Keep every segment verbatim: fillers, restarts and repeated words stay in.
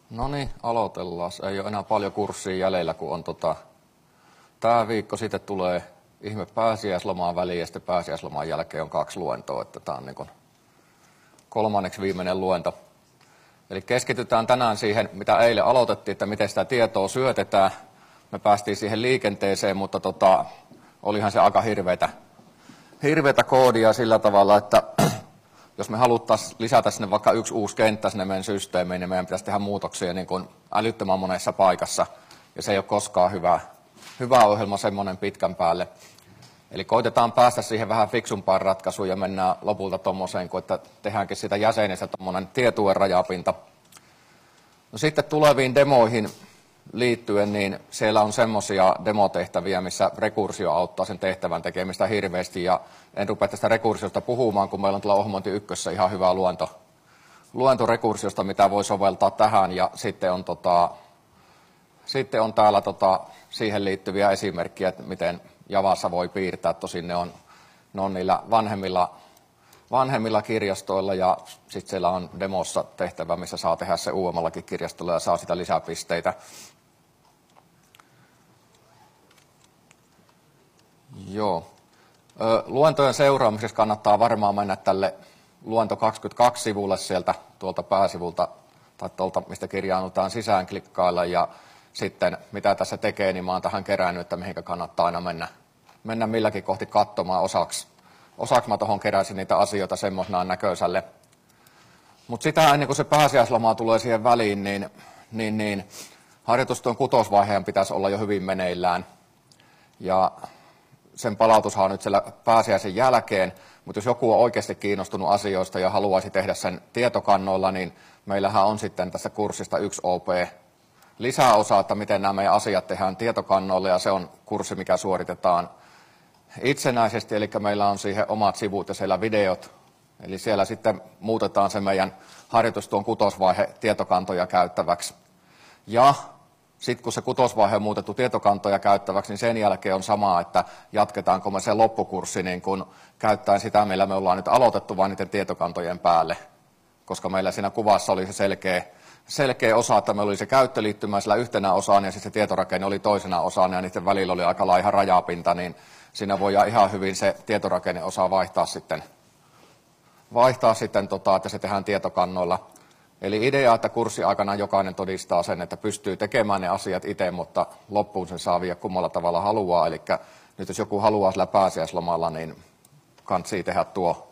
No niin, aloitellaan. Ei ole enää paljon kurssia jäljellä, kun on tota... Tämä viikko sitten tulee ihme pääsiäislomaan väliin ja sitten pääsiäisloman jälkeen on kaksi luentoa. Että tämä on niin kuin kolmanneksi viimeinen luento. Eli keskitytään tänään siihen, mitä eilen aloitettiin, että miten sitä tietoa syötetään. Me päästiin siihen liikenteeseen, mutta tota, olihan se aika hirveätä, hirveätä koodia sillä tavalla, että jos me haluttaisiin lisätä sinne vaikka yksi uusi kenttä sinne meidän systeemiin, niin meidän pitäisi tehdä muutoksia niin kuin älyttömän monessa paikassa. Ja se ei ole koskaan hyvä, hyvä ohjelma semmoinen pitkän päälle. Eli koitetaan päästä siihen vähän fiksumpaan ratkaisuun ja mennään lopulta tuommoiseen, kun että tehdäänkin siitä jäsenestä tuommoinen tietuen rajapinta. No sitten tuleviin demoihin liittyen, niin siellä on semmoisia demotehtäviä, missä rekursio auttaa sen tehtävän tekemistä hirveästi. Ja en rupea tästä rekursiosta puhumaan, kun meillä on tuolla Ohmonti ykkössä ihan hyvä luento, luento rekursiosta, mitä voi soveltaa tähän. Ja sitten on, tota, sitten on täällä tota, siihen liittyviä esimerkkejä, että miten Javassa voi piirtää. Tosin ne on, ne on niillä vanhemmilla, vanhemmilla kirjastoilla ja sitten siellä on demossa tehtävä, missä saa tehdä se uudemmallakin kirjastolla ja saa sitä lisäpisteitä. Joo. Luentojen seuraamiseksi kannattaa varmaan mennä tälle luento kaksikymmentäkaksi-sivulle sieltä tuolta pääsivulta tai tuolta, mistä kirjaudutaan sisään, klikkailla ja sitten mitä tässä tekee, niin mä oon tähän kerännyt, että mihinkä kannattaa aina mennä, mennä milläkin kohti katsomaan osaksi. Osaksi mä tuohon keräsin niitä asioita semmoisena näköiselle. Mutta sitä ennen kuin se pääsiäisloma tulee siihen väliin, niin, niin, niin harjoitustyön kutosvaiheen pitäisi olla jo hyvin meneillään. Ja sen palautushan on nyt siellä pääsiäisen jälkeen, mutta jos joku on oikeasti kiinnostunut asioista ja haluaisi tehdä sen tietokannoilla, niin meillähän on sitten tässä kurssista yksi O P lisäosa, että miten nämä meidän asiat tehdään tietokannoilla, ja se on kurssi, mikä suoritetaan itsenäisesti, eli meillä on siihen omat sivut ja siellä videot, eli siellä sitten muutetaan se meidän harjoitustyön kutosvaihe tietokantoja käyttäväksi. Ja sitten kun se kutosvaihe on muutettu tietokantoja käyttäväksi, niin sen jälkeen on sama, että jatketaanko me se loppukurssi niin kun käyttäen sitä, millä me ollaan nyt aloitettu, vain niiden tietokantojen päälle. Koska meillä siinä kuvassa oli se selkeä, selkeä osa, että meillä oli se käyttöliittymä sillä yhtenä osana ja sitten se tietorakenne oli toisena osana ja niiden välillä oli aika laiha rajapinta, niin siinä voidaan ihan hyvin se tietorakenneosa vaihtaa sitten, vaihtaa sitten tota, että se tehdään tietokannoilla. Eli idea, että kurssi aikana jokainen todistaa sen, että pystyy tekemään ne asiat itse, mutta loppuun sen saa viedä kummalla tavalla haluaa. Eli nyt jos joku haluaa sillä pääsiäislomalla, niin kannattaa tehdä tuo,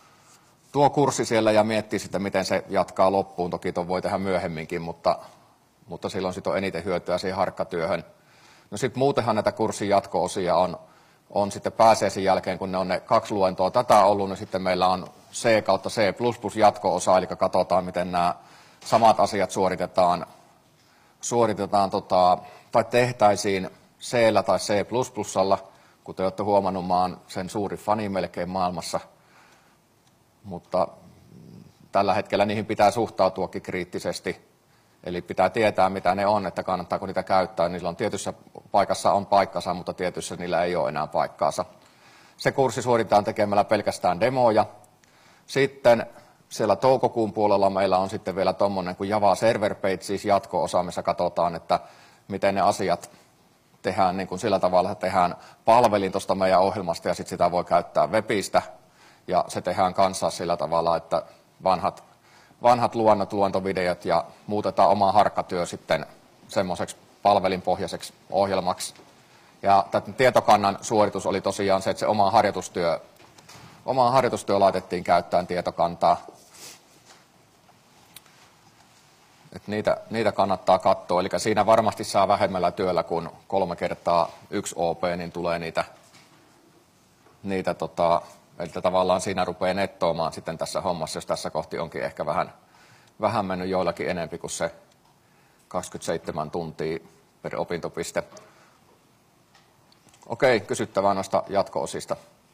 tuo kurssi siellä ja miettiä sitten, miten se jatkaa loppuun. Toki tuon voi tehdä myöhemminkin, mutta, mutta silloin sitten on eniten hyötyä siihen harkkatyöhön. No sitten muutenhan näitä kurssin jatko-osia on, on sitten pääsiäisen jälkeen, kun ne on ne kaksi luentoa tätä ollut, niin sitten meillä on C kautta C plus plus jatko-osa, eli katsotaan, miten nämä samat asiat suoritetaan, suoritetaan tota, tai tehtäisiin C tai C plus plusalla. Kuten olette huomannut, mä oon sen suuri fani melkein maailmassa, mutta tällä hetkellä niihin pitää suhtautuakin kriittisesti. Eli pitää tietää, mitä ne on, että kannattaako niitä käyttää. Niillä on tietyssä paikassa on paikkansa, mutta tietyssä niillä ei ole enää paikkaansa. Se kurssi suoritetaan tekemällä pelkästään demoja. Sitten siellä toukokuun puolella meillä on sitten vielä tuommoinen kuin Java Server Page, siis jatko-osa, missä katsotaan, että miten ne asiat tehdään niin kuin sillä tavalla, että tehdään palvelin tuosta meidän ohjelmasta ja sitten sitä voi käyttää webistä. Ja se tehdään kanssa sillä tavalla, että vanhat, vanhat luonnot, luontovideot ja muutetaan oma harkkatyö sitten semmoiseksi palvelinpohjaiseksi ohjelmaksi. Ja tämän tietokannan suoritus oli tosiaan se, että se oma harjoitustyö Oma harjoitustyö laitettiin käyttäen tietokantaa. Et niitä, niitä kannattaa katsoa. Eli siinä varmasti saa vähemmällä työllä, kun kolme kertaa yksi O P, niin tulee niitä, niitä tota, eli tavallaan siinä rupeaa nettoamaan sitten tässä hommassa, jos tässä kohti onkin ehkä vähän, vähän mennyt joillakin enempi kuin se kaksikymmentäseitsemän tuntia per opintopiste. Okei, kysyttävää noista jatko-osista.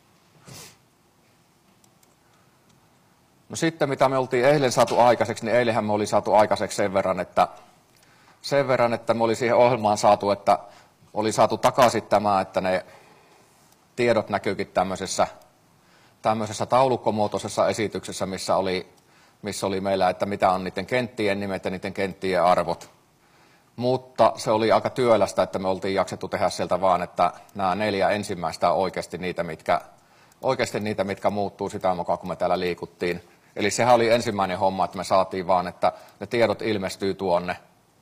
No sitten mitä me oltiin eilen saatu aikaiseksi, niin eilenhän me oli saatu aikaiseksi sen verran, että, sen verran, että me oli siihen ohjelmaan saatu, että oli saatu takaisin tämä, että ne tiedot näkyykin tämmöisessä, tämmöisessä taulukkomuotoisessa esityksessä, missä oli missä oli meillä, että mitä on niiden kenttien nimet ja niiden kenttien arvot. Mutta se oli aika työlästä, että me oltiin jaksettu tehdä sieltä vaan, että nämä neljä ensimmäistä on oikeasti niitä, mitkä, oikeasti niitä, mitkä muuttuu sitä mukaan, kun me täällä liikuttiin. Eli sehän oli ensimmäinen homma, että me saatiin vaan, että ne tiedot ilmestyy tuonne.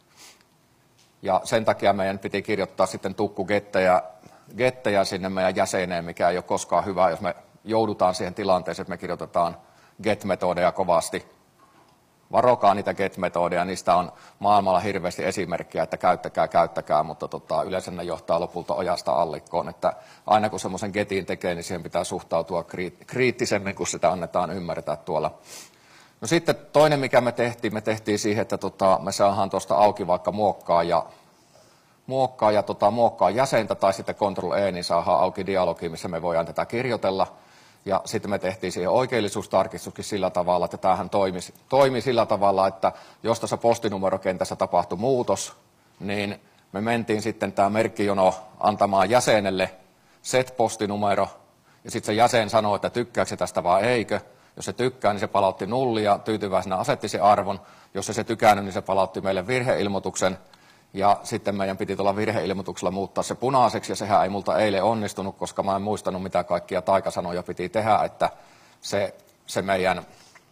Ja sen takia meidän piti kirjoittaa sitten tukkugettejä gettejä sinne meidän jäseneen, mikä ei ole koskaan hyvä, jos me joudutaan siihen tilanteeseen, että me kirjoitetaan get-metodeja kovasti. Varokaa niitä get-metodeja, niistä on maailmalla hirveästi esimerkkejä, että käyttäkää, käyttäkää, mutta tota, yleensä ne johtaa lopulta ojasta allikkoon, että aina kun semmoisen getin tekee, niin siihen pitää suhtautua kriittisemmin, kun sitä annetaan ymmärtää tuolla. No sitten toinen, mikä me tehtiin, me tehtiin siihen, että tota, me saadaan tuosta auki vaikka muokkaa ja muokkaa ja tota, muokkaa jäsentä tai sitten Control E, niin saadaan auki dialogi, missä me voidaan tätä kirjoitella. Ja sitten me tehtiin siihen oikeellisuustarkistuskin sillä tavalla, että tämähän toimi, toimi sillä tavalla, että jos tässä postinumerokentässä tapahtui muutos, niin me mentiin sitten tämä merkkijono antamaan jäsenelle set-postinumero, ja sitten se jäsen sanoi, että tykkääkö se tästä vai eikö. Jos se tykkää, niin se palautti nullia ja tyytyväisenä asetti sen arvon. Jos se se tykännyt, niin se palautti meille virheilmoituksen. Ja sitten meidän piti tuolla virheilmoituksella muuttaa se punaiseksi, ja sehän ei multa eilen onnistunut, koska mä en muistanut, mitä kaikkia taikasanoja piti tehdä, että se, se meidän,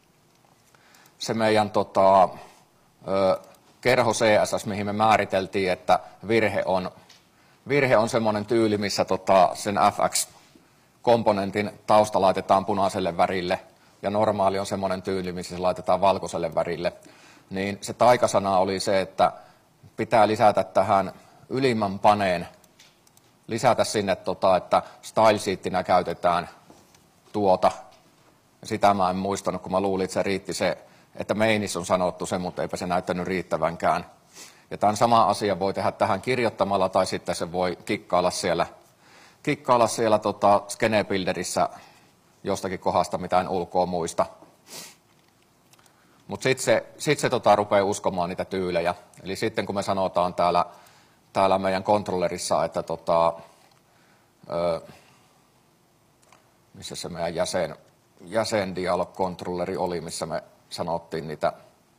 se meidän tota, ö, kerho C S S, mihin me määriteltiin, että virhe on, virhe on semmoinen tyyli, missä tota, sen F X-komponentin tausta laitetaan punaiselle värille, ja normaali on semmoinen tyyli, missä se laitetaan valkoiselle värille. Niin se taikasana oli se, että pitää lisätä tähän ylimmän paneen, lisätä sinne, tota, että style sheetinä käytetään tuota. Sitä mä en muistanut, kun mä luulin, että se riitti se, että mainissä on sanottu se, mutta eipä se näyttänyt riittävänkään. Ja tämän sama asia voi tehdä tähän kirjoittamalla, tai sitten se voi kikkailla siellä, kikkailla siellä tota, Skene Builderissä jostakin kohdasta, mitä en ulkoa muista. Mutta sitten se, sit se tota, rupeaa uskomaan niitä tyylejä. Eli sitten kun me sanotaan täällä, täällä meidän kontrollerissa, että tota, ö, missä se meidän jäsen, jäsendialog-kontrolleri oli, missä me sanottiin niitä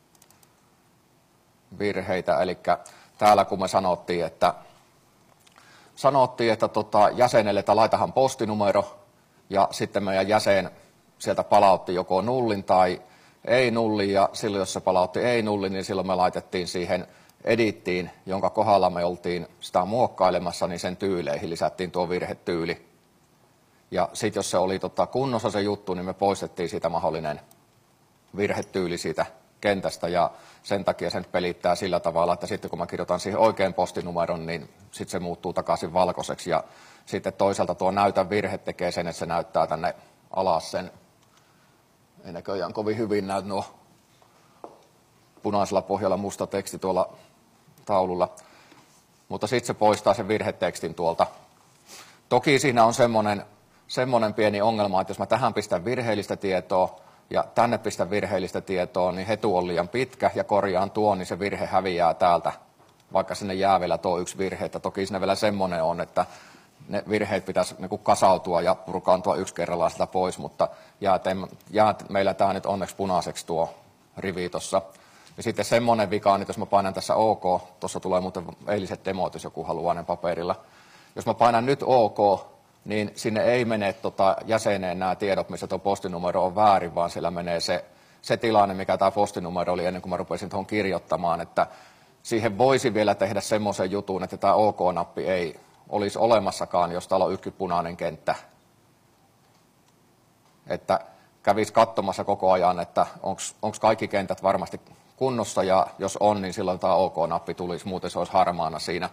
virheitä. Eli täällä kun me sanottiin, että, sanottiin, että tota, jäsenelle, että laitahan postinumero, ja sitten meidän jäsen sieltä palautti joko nullin tai ei nulli, ja silloin jos se palautti ei nulli, niin silloin me laitettiin siihen edittiin, jonka kohdalla me oltiin sitä muokkailemassa, niin sen tyyleihin lisättiin tuo virhetyyli. Ja sitten jos se oli tota kunnossa se juttu, niin me poistettiin siitä mahdollinen virhetyyli siitä kentästä, ja sen takia sen pelittää sillä tavalla, että sitten kun mä kirjoitan siihen oikean postinumeron, niin sitten se muuttuu takaisin valkoiseksi, ja sitten toisaalta tuo näytä virhe tekee sen, että se näyttää tänne alas sen. Ei näköjään kovin hyvin näy nuo punaisella pohjalla musta teksti tuolla taululla. Mutta sitten se poistaa sen virhetekstin tuolta. Toki siinä on semmoinen, semmoinen pieni ongelma, että jos mä tähän pistän virheellistä tietoa ja tänne pistän virheellistä tietoa, niin hetu on liian pitkä ja korjaan tuon, niin se virhe häviää täältä. Vaikka sinne jää vielä tuo yksi virhe. Että toki siinä vielä semmoinen on, että ne virheet pitäisi niin kuin kasautua ja purkaantua yksi kerrallaan sitä pois, mutta jää, jää meillä tämä nyt onneksi punaiseksi tuo rivi tuossa. Ja sitten semmoinen vika, että jos mä painan tässä OK, tuossa tulee muuten eiliset demot, jos joku haluaa ne paperilla. Jos mä painan nyt OK, niin sinne ei mene tota jäseneen nämä tiedot, missä tuo postinumero on väärin, vaan siellä menee se, se tilanne, mikä tämä postinumero oli ennen kuin mä rupesin tuohon kirjoittamaan, että siihen voisi vielä tehdä semmoisen jutun, että tämä OK-nappi ei olisi olemassakaan, jos täällä on yksi punainen kenttä. Että kävisi katsomassa koko ajan, että onko kaikki kentät varmasti kunnossa, ja jos on, niin silloin tämä OK-nappi tulisi, muuten se olisi harmaana siinä.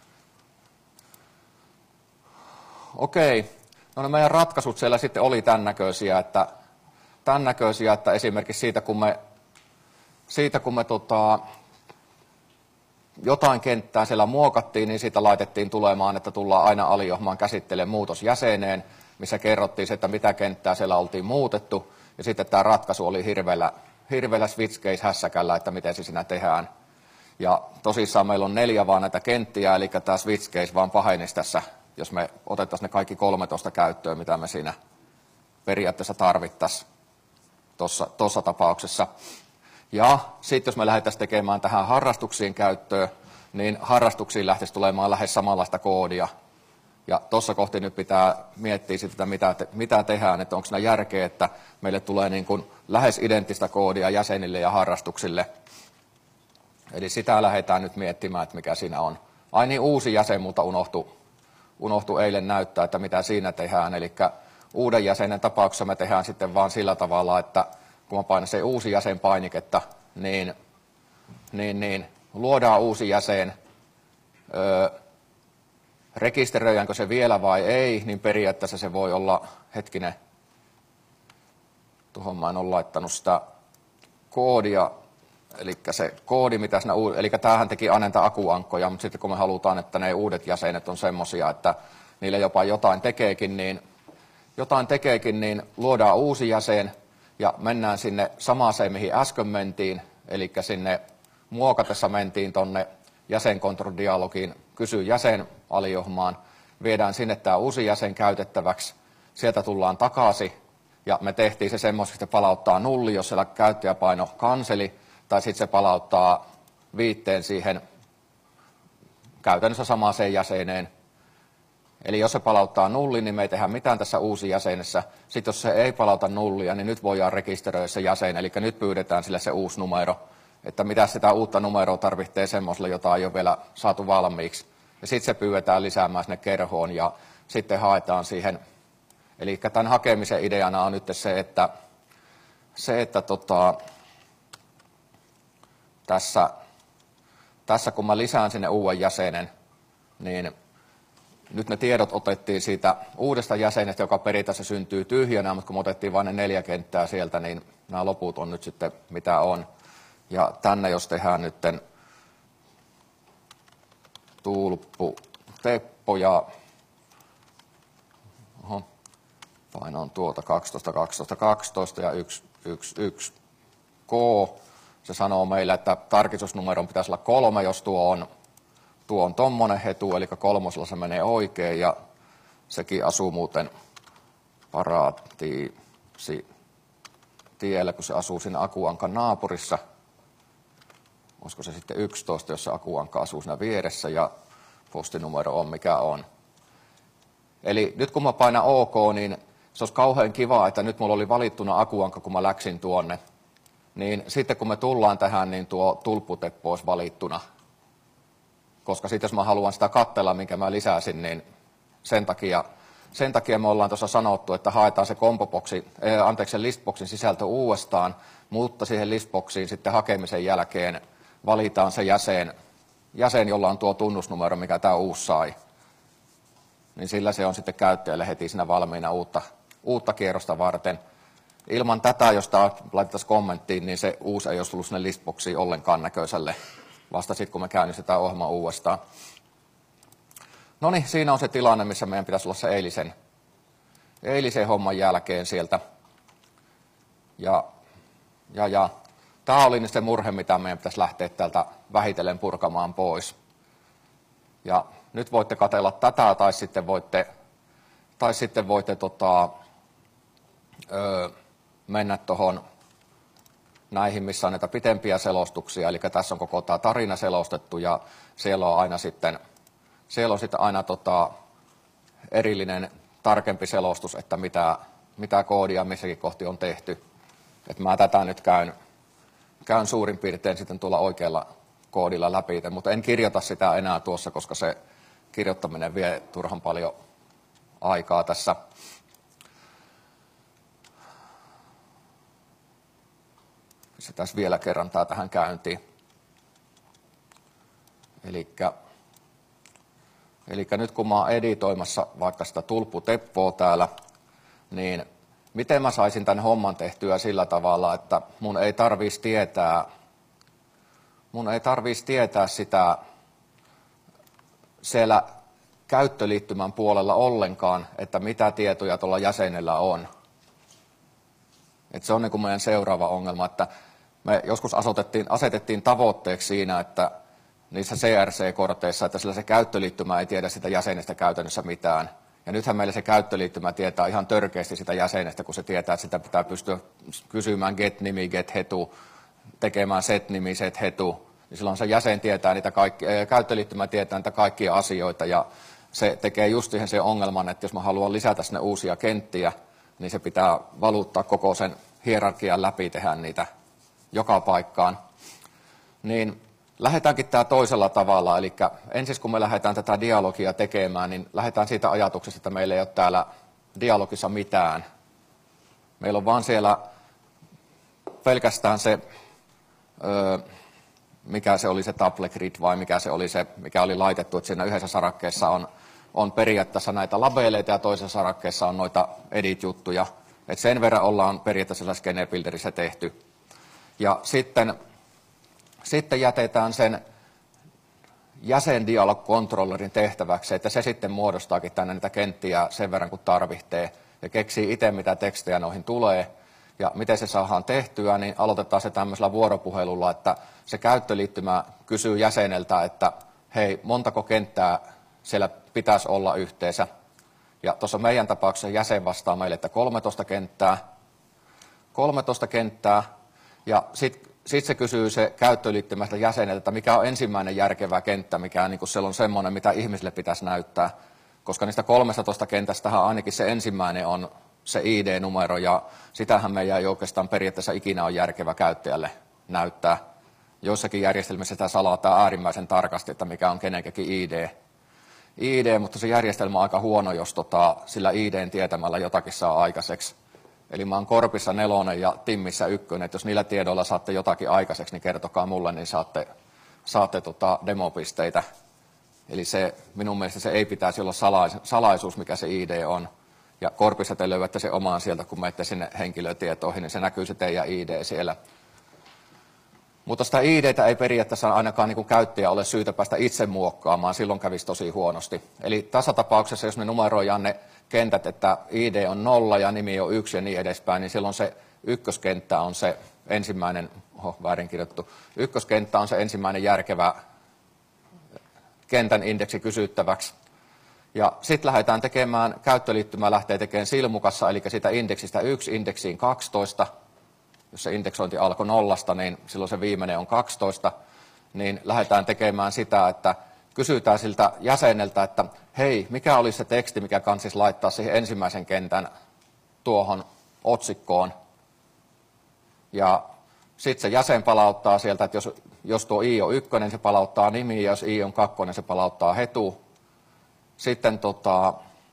Okei, no ne meidän ratkaisut siellä sitten oli tämän näköisiä, että, tämän näköisiä, että esimerkiksi siitä kun me, siitä kun me tota, jotain kenttää siellä muokattiin, niin siitä laitettiin tulemaan, että tullaan aina aliohmaan käsittelemään muutosjäseneen, missä kerrottiin se, että mitä kenttää siellä oltiin muutettu, ja sitten tämä ratkaisu oli hirveällä, hirveällä switch case hässäkällä, että miten se siinä tehdään. Ja tosissaan meillä on neljä vaan näitä kenttiä, eli tämä switch case vaan pahenisi tässä, jos me otettaisiin ne kaikki kolmetoista käyttöön, mitä me siinä periaatteessa tarvittaisiin. tuossa tapauksessa. Ja sitten jos me lähdettäisiin tekemään tähän harrastuksiin käyttöön, niin harrastuksiin lähtisi tulemaan lähes samanlaista koodia. Ja tuossa kohti nyt pitää miettiä sitä, mitä, te, mitä tehdään, että onko siinä järkeä, että meille tulee niin kuin lähes identtistä koodia jäsenille ja harrastuksille. Eli sitä lähdetään nyt miettimään, että mikä siinä on. Ai niin, uusi jäsen, mutta unohtui, unohtui eilen näyttää, että mitä siinä tehdään. Eli uuden jäsenen tapauksessa me tehdään sitten vaan sillä tavalla, että kun mä painan se uusi jäsen painiketta, niin, niin, niin luodaan uusi jäsen. Öö, rekisteröidäänkö se vielä vai ei, niin periaatteessa se voi olla, hetkinen, tuohon mä en ole laittanut sitä koodia, eli se koodi, mitä siinä, eli tämähän teki anenta akuankkoja, mutta sitten kun me halutaan, että ne uudet jäsenet on semmoisia, että niille jopa jotain tekeekin, niin jotain tekeekin, niin luodaan uusi jäsen ja mennään sinne samaiseen, mihin äsken mentiin, eli sinne muokatessa mentiin tonne jäsenkontroldialogiin, kysy jäsen aliohmaan, viedään sinne tämä uusi jäsen käytettäväksi, sieltä tullaan takaisin ja me tehtiin se semmoisesti, että se palauttaa nulli, jos siellä käyttäjä paino kanseli, tai sitten se palauttaa viitteen siihen käytännössä samaiseen jäseneen. Eli jos se palauttaa nulli, niin me ei tehdä mitään tässä uusi jäsenessä. Sitten jos se ei palauta nullia, niin nyt voidaan rekisteröidä se jäsen, eli nyt pyydetään sille se uusi numero. Että mitä sitä uutta numeroa tarvitsee semmoiselle, jota ei ole vielä saatu valmiiksi. Ja sitten se pyydetään lisäämään sinne kerhoon ja sitten haetaan siihen. Eli tämän hakemisen ideana on nyt se, että, se, että tota, tässä, tässä kun mä lisään sinne uuden jäsenen, niin nyt ne tiedot otettiin siitä uudesta jäsenestä, joka periaatteessa syntyy tyhjänä, mutta kun me otettiin vain ne neljä kenttää sieltä, niin nämä loput on nyt sitten mitä on. Ja tänne jos tehdään nyt tulppu Teppo ja oho, painoin tuota kaksitoista, kaksitoista, kaksitoista ja yksi, yksi, yksi K. Se sanoo meille, että tarkistusnumeron pitäisi olla kolme, jos tuo on, tuo on tommonen hetu, eli kolmosella se menee oikein ja sekin asuu muuten Paratiisi tiellä, kun se asuu siinä Akuankan naapurissa. Olisiko se sitten yksitoista, jos se Akuankka asuu siinä vieressä ja postinumero on mikä on. Eli nyt kun mä painan OK, niin se olisi kauhean kiva, että nyt mulla oli valittuna Akuankka, kun mä läksin tuonne. Niin sitten kun me tullaan tähän, niin tuo tulpputeppo olisi valittuna. Koska sitten jos mä haluan sitä katsella, minkä mä lisäsin, niin sen takia, sen takia me ollaan tuossa sanottu, että haetaan se kompoboksi, eh, anteeksi se listboxin sisältö uudestaan, mutta siihen listboxiin sitten hakemisen jälkeen valitaan se jäsen, jäsen, jolla on tuo tunnusnumero, mikä tämä uusi sai. Niin sillä se on sitten käyttäjälle heti siinä valmiina uutta, uutta kierrosta varten. Ilman tätä, jos tämä laitettaisiin kommenttiin, niin se uusi ei olisi tullut sinne listboxiin ollenkaan näköiselle. Vasta sitten, kun me käynnistetään ohjelma uudestaan. No niin, siinä on se tilanne, missä meidän pitäisi olla se eilisen, eilisen homman jälkeen sieltä. Ja, ja, ja. Tämä oli se murhe, mitä meidän pitäisi lähteä täältä vähitellen purkamaan pois. Ja nyt voitte katsella tätä, tai sitten voitte, tai sitten voitte tota, öö, mennä tuohon näihin, missä on näitä pitempiä selostuksia. Eli tässä on koko tämä tarina selostettu, ja siellä on aina sitten, siellä on sitten aina tota, erillinen tarkempi selostus, että mitä, mitä koodia missäkin kohti on tehty. Et mä tätä nyt käyn, käyn suurin piirtein sitten tuolla oikealla koodilla läpi, mutta en kirjoita sitä enää tuossa, koska se kirjoittaminen vie turhan paljon aikaa tässä. Pistetään vielä kerran tämä tähän käyntiin. Elikkä, elikkä nyt kun mä oon editoimassa vaikka sitä tulpputeppoa täällä, niin miten mä saisin tämän homman tehtyä sillä tavalla, että mun ei tarvitsisi tietää, mun ei tarvitsisi tietää sitä siellä käyttöliittymän puolella ollenkaan, että mitä tietoja tuolla jäsenellä on. Et se on niin kuin meidän seuraava ongelma, että me joskus asetettiin, asetettiin tavoitteeksi siinä, että niissä C R C-korteissa, että sillä se käyttöliittymä ei tiedä sitä jäsenestä käytännössä mitään. Ja nythän meillä se käyttöliittymä tietää ihan törkeästi sitä jäsenestä, kun se tietää, että sitä pitää pystyä kysymään get-nimi, get-hetu, tekemään set-nimi, set-hetu. Niin silloin se jäsen tietää niitä kaikki, käyttöliittymä tietää niitä kaikkia asioita ja se tekee just siihen sen ongelman, että jos mä haluan lisätä sinne uusia kenttiä, niin se pitää valuttaa koko sen hierarkian läpi, tehdä niitä joka paikkaan. Niin lähdetäänkin tämä toisella tavalla, eli ensin kun me lähdetään tätä dialogia tekemään, niin lähdetään siitä ajatuksesta, että meillä ei ole täällä dialogissa mitään. Meillä on vaan siellä pelkästään se, öö, mikä se oli se tuple grid vai mikä se oli se, mikä oli laitettu, että siinä yhdessä sarakkeessa on, on periaatteessa näitä labeleita ja toisessa sarakkeessa on noita edit-juttuja. Et sen verran ollaan periaatteessa Skene Builderissä tehty. Ja sitten, sitten jätetään sen jäsendialog-controllerin tehtäväksi, että se sitten muodostaakin tänne niitä kenttiä sen verran kuin tarvitsee ja keksii itse, mitä tekstejä noihin tulee. Ja miten se saadaan tehtyä, niin aloitetaan se tämmöisellä vuoropuhelulla, että se käyttöliittymä kysyy jäseneltä, että hei, montako kenttää siellä pitäisi olla yhteensä. Ja tuossa meidän tapauksessa jäsen vastaa meille, että kolmetoista kenttää. kolmetoista kenttää. Ja sitten sit se kysyy se käyttöliittymästä jäseneltä, että mikä on ensimmäinen järkevä kenttä, mikä niin siellä on semmoinen, mitä ihmisille pitäisi näyttää. Koska niistä kolmestatoista kentästähän ainakin se ensimmäinen on se I D-numero, ja sitähän meidän ei oikeastaan periaatteessa ikinä ole järkevä käyttäjälle näyttää. Joissakin järjestelmissä sitä salataan äärimmäisen tarkasti, että mikä on kenenkäkin I D. I D, mutta se järjestelmä on aika huono, jos tota, sillä I D:n tietämällä jotakin saa aikaiseksi. Eli mä oon Korpissa nelonen ja Timmissä ykkönen, että jos niillä tiedoilla saatte jotakin aikaiseksi, niin kertokaa mulle, niin saatte, saatte tota demopisteitä. Eli se, minun mielestä se ei pitäisi olla salais, salaisuus, mikä se I D on. Ja Korpissa te löydätte se omaan sieltä, kun menette sinne henkilötietoihin, niin se näkyy se teidän I D siellä. Mutta sitä I D:tä ei periaatteessa ainakaan niin kuin käyttäjä ole syytä päästä itse muokkaamaan, silloin kävisi tosi huonosti. Eli tässä tapauksessa, jos me numeroidaan ne kentät, että I D on nolla ja nimi on yksi ja niin edespäin, niin silloin se ykköskenttä on se ensimmäinen, oho, väärin kirjoittu, ykköskenttä on se ensimmäinen järkevä kentän indeksi kysyttäväksi. Ja sitten lähdetään tekemään, käyttöliittymä lähtee tekemään silmukassa, eli siitä indeksistä yksi indeksiin kaksitoista. Jos se indeksointi alkoi nollasta, niin silloin se viimeinen on kaksitoista. Niin lähdetään tekemään sitä, että kysytään siltä jäseneltä, että hei, mikä olisi se teksti, mikä kansis laittaa siihen ensimmäisen kentän tuohon otsikkoon. Ja sitten se jäsen palauttaa sieltä, että jos, jos tuo I on ykkönen, se palauttaa nimi, ja jos I on kakkonen, se palauttaa hetu. Sitten tota,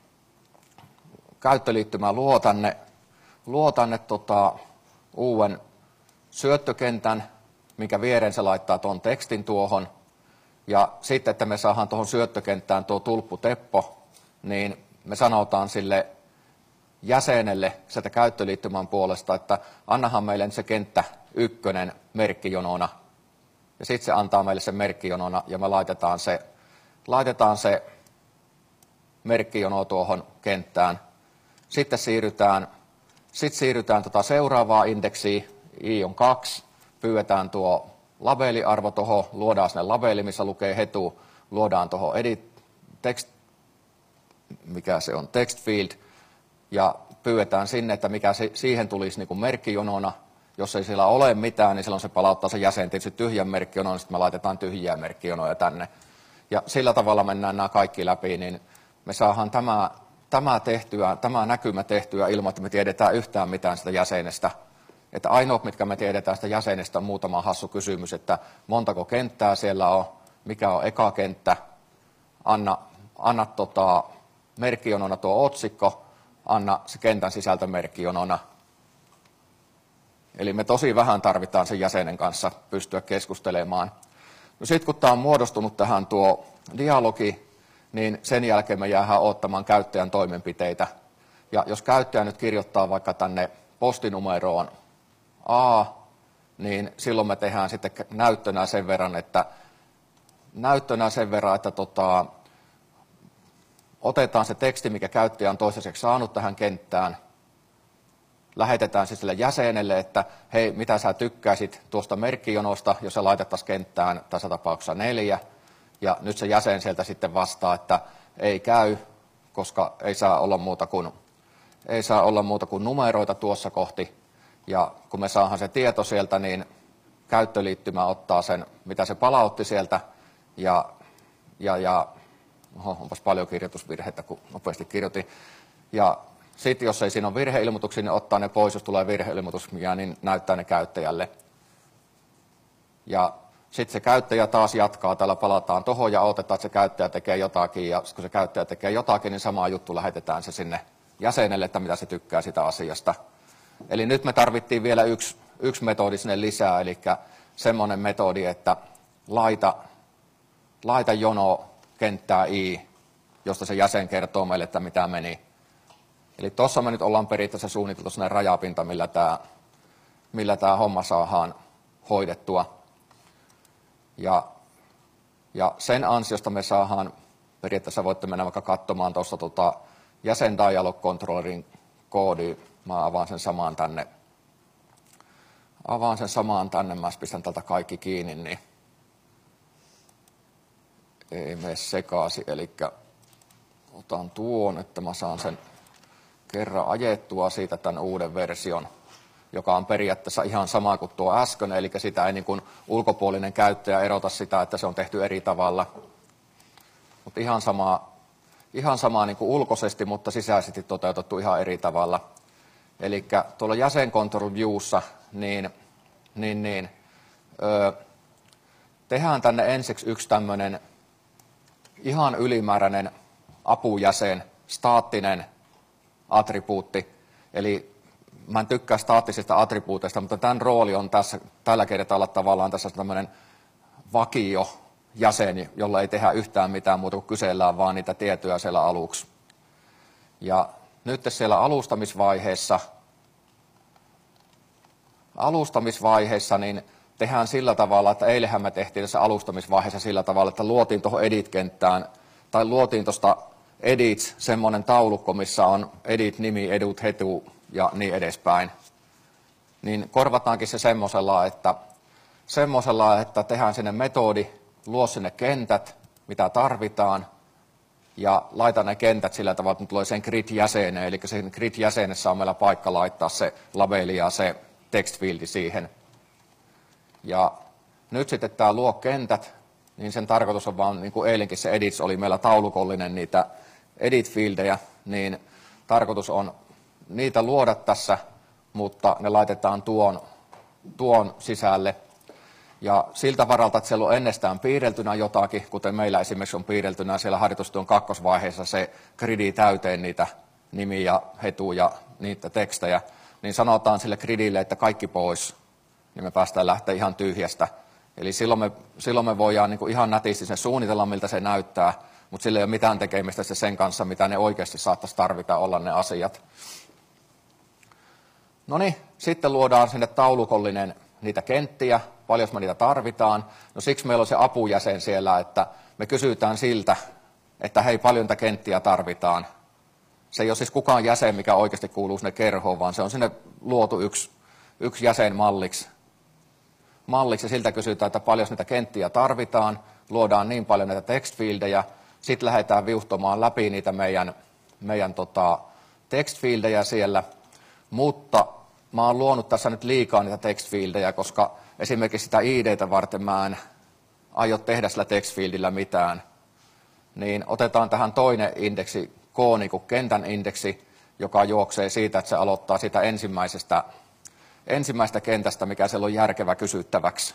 käyttöliittymä luo tänne, luo tänne tota, uuden syöttökentän, minkä viereen se laittaa tuon tekstin tuohon. Ja sitten, että me saadaan tuohon syöttökenttään tuo tulpputeppo, niin me sanotaan sille jäsenelle sieltä käyttöliittymän puolesta, että annahan meille se kenttä ykkönen merkkijonona. Ja sitten se antaa meille sen merkkijonona ja me laitetaan se, laitetaan se merkkijono tuohon kenttään. Sitten siirrytään, sitten siirrytään tota seuraavaan indeksiin, I on kaksi, pyydetään tuo labeliarvo tuohon, luodaan sinne labeli, missä lukee hetu, luodaan tuohon edit, text, mikä se on, text field, ja pyydetään sinne, että mikä se, siihen tulisi niin kuin merkkijonona. Jos ei siellä ole mitään, niin silloin se palauttaa se jäsen tietysti tyhjän merkkijonon, sitten me laitetaan tyhjiä merkkijonoja tänne. Ja sillä tavalla mennään nämä kaikki läpi, niin me saadaan tämä, tämä, tehtyä, tämä näkymä tehtyä ilman, että me tiedetään yhtään mitään sitä jäsenestä. Että ainoat, mitkä me tiedetään sitä jäsenestä, on muutama hassu kysymys, että montako kenttää siellä on, mikä on eka kenttä, anna, anna tota, merkkijonona tuo otsikko, anna se kentän sisältö merkkijonona. Eli me tosi vähän tarvitaan sen jäsenen kanssa pystyä keskustelemaan. No sitten kun tämä on muodostunut tähän tuo dialogi, niin sen jälkeen me jäädään odottamaan käyttäjän toimenpiteitä. Ja jos käyttäjä nyt kirjoittaa vaikka tänne postinumeroon A, niin silloin me tehdään sitten näyttönä sen verran, että, näyttönä sen verran, että tota, otetaan se teksti, mikä käyttäjä on toistaiseksi saanut tähän kenttään, lähetetään se sille jäsenelle, että hei, mitä sä tykkäisit tuosta merkkijonosta, jos se laitettaisiin kenttään tässä tapauksessa neljä. Ja nyt se jäsen sieltä sitten vastaa, että ei käy, koska ei saa olla muuta kuin, ei saa olla muuta kuin numeroita tuossa kohti. Ja kun me saadaan se tieto sieltä, niin käyttöliittymä ottaa sen, mitä se palautti sieltä. Ja, ja, ja oho, onpas paljon kirjoitusvirheitä, kun nopeasti kirjoitin. Ja sitten jos ei siinä ole virheilmoituksia, niin ottaa ne pois, jos tulee virheilmoitus, niin näyttää ne käyttäjälle. Ja sitten se käyttäjä taas jatkaa, täällä palataan tuohon ja odotetaan, että se käyttäjä tekee jotakin. Ja kun se käyttäjä tekee jotakin, niin sama juttu lähetetään se sinne jäsenelle, että mitä se tykkää sitä asiasta. Eli nyt me tarvittiin vielä yksi, yksi metodi sinne lisää, eli semmoinen metodi, että laita, laita jono kenttää i, josta se jäsen kertoo meille, että mitä meni. Eli tuossa me nyt ollaan periaatteessa suunniteltu sellainen rajapinta, millä tämä, millä tämä homma saadaan hoidettua. Ja, ja sen ansiosta me saadaan, periaatteessa voitte mennä vaikka katsomaan tuossa tota jäsen dialog controllerin koodi. Mä avaan sen samaan tänne. Avaan sen samaan tänne, mä pistän tältä kaikki kiinni, niin ei mene sekaasi. Eli otan tuon, että mä saan sen kerran ajettua siitä tämän uuden version, joka on periaatteessa ihan sama kuin tuo äsken, eli sitä ei niin kuin ulkopuolinen käyttäjä erota sitä, että se on tehty eri tavalla. Mutta ihan samaa, ihan samaa niin kuin ulkoisesti, mutta sisäisesti toteutettu ihan eri tavalla. Eli tuolla jäsen control viewssa, niin, niin, niin ö, tehdään tänne ensiksi yksi tämmöinen ihan ylimääräinen apujäsen, staattinen attribuutti. Eli mä en tykkää staattisista attribuuteista, mutta tämän rooli on tässä, tällä kertaa tavallaan tässä tämmöinen vakio jäsen, jolla ei tehdä yhtään mitään muuta kuin kysellään vaan niitä tietoja siellä aluksi. Ja nyt siellä alustamisvaiheessa, alustamisvaiheessa niin tehdään sillä tavalla, että eilenhän me tehtiin tässä alustamisvaiheessa sillä tavalla, että luotiin tuohon edit-kenttään, tai luotiin tuosta edit semmoinen taulukko, missä on edit-nimi, edut, hetu ja niin edespäin. Niin korvataankin se semmoisella, että, semmoisella, että tehdään sinne metodi, luo sinne kentät, mitä tarvitaan, ja laita ne kentät sillä tavalla, että tulee sen grid-jäseneen, eli sen grid-jäsenessä on meillä paikka laittaa se labeli ja se text-fieldi siihen. Ja nyt sitten tämä luo kentät, niin sen tarkoitus on vaan, niin kuin eilenkin se edits oli meillä taulukollinen niitä edit-fiildejä, niin tarkoitus on niitä luoda tässä, mutta ne laitetaan tuon, tuon sisälle. Ja siltä varalta, että siellä on ennestään piirreltynä jotakin, kuten meillä esimerkiksi on piirreltynä siellä harjoitustyön kakkosvaiheessa se gridi täyteen niitä nimiä, hetuja ja niitä tekstejä, niin sanotaan sille gridille, että kaikki pois, niin me päästään lähteä ihan tyhjästä. Eli silloin me, silloin me voidaan niin kuin ihan nätisti sen suunnitella, miltä se näyttää, mutta sillä ei ole mitään tekemistä se sen kanssa, mitä ne oikeasti saattaisi tarvita olla ne asiat. No niin, sitten luodaan sinne taulukollinen niitä kenttiä, paljon me niitä tarvitaan. No siksi meillä on se apujäsen siellä, että me kysytään siltä, että hei, paljon niitä kenttiä tarvitaan. Se ei ole siis kukaan jäsen, mikä oikeasti kuuluu sinne kerhoon, vaan se on sinne luotu yksi, yksi jäsen malliksi. malliksi. Ja siltä kysytään, että paljon niitä kenttiä tarvitaan. Luodaan niin paljon näitä text-fiildejä. Sitten lähdetään viuhtomaan läpi niitä meidän, meidän tota, text-fiildejä siellä. Mutta mä oon luonut tässä nyt liikaa niitä text-fiildejä, koska esimerkiksi sitä I D:tä varten mä en aio tehdä sillä text-fieldillä mitään. Niin otetaan tähän toinen indeksi, K niin kuin kentän indeksi, joka juoksee siitä, että se aloittaa sitä ensimmäisestä, ensimmäistä kentästä, mikä siellä on järkevä kysyttäväksi.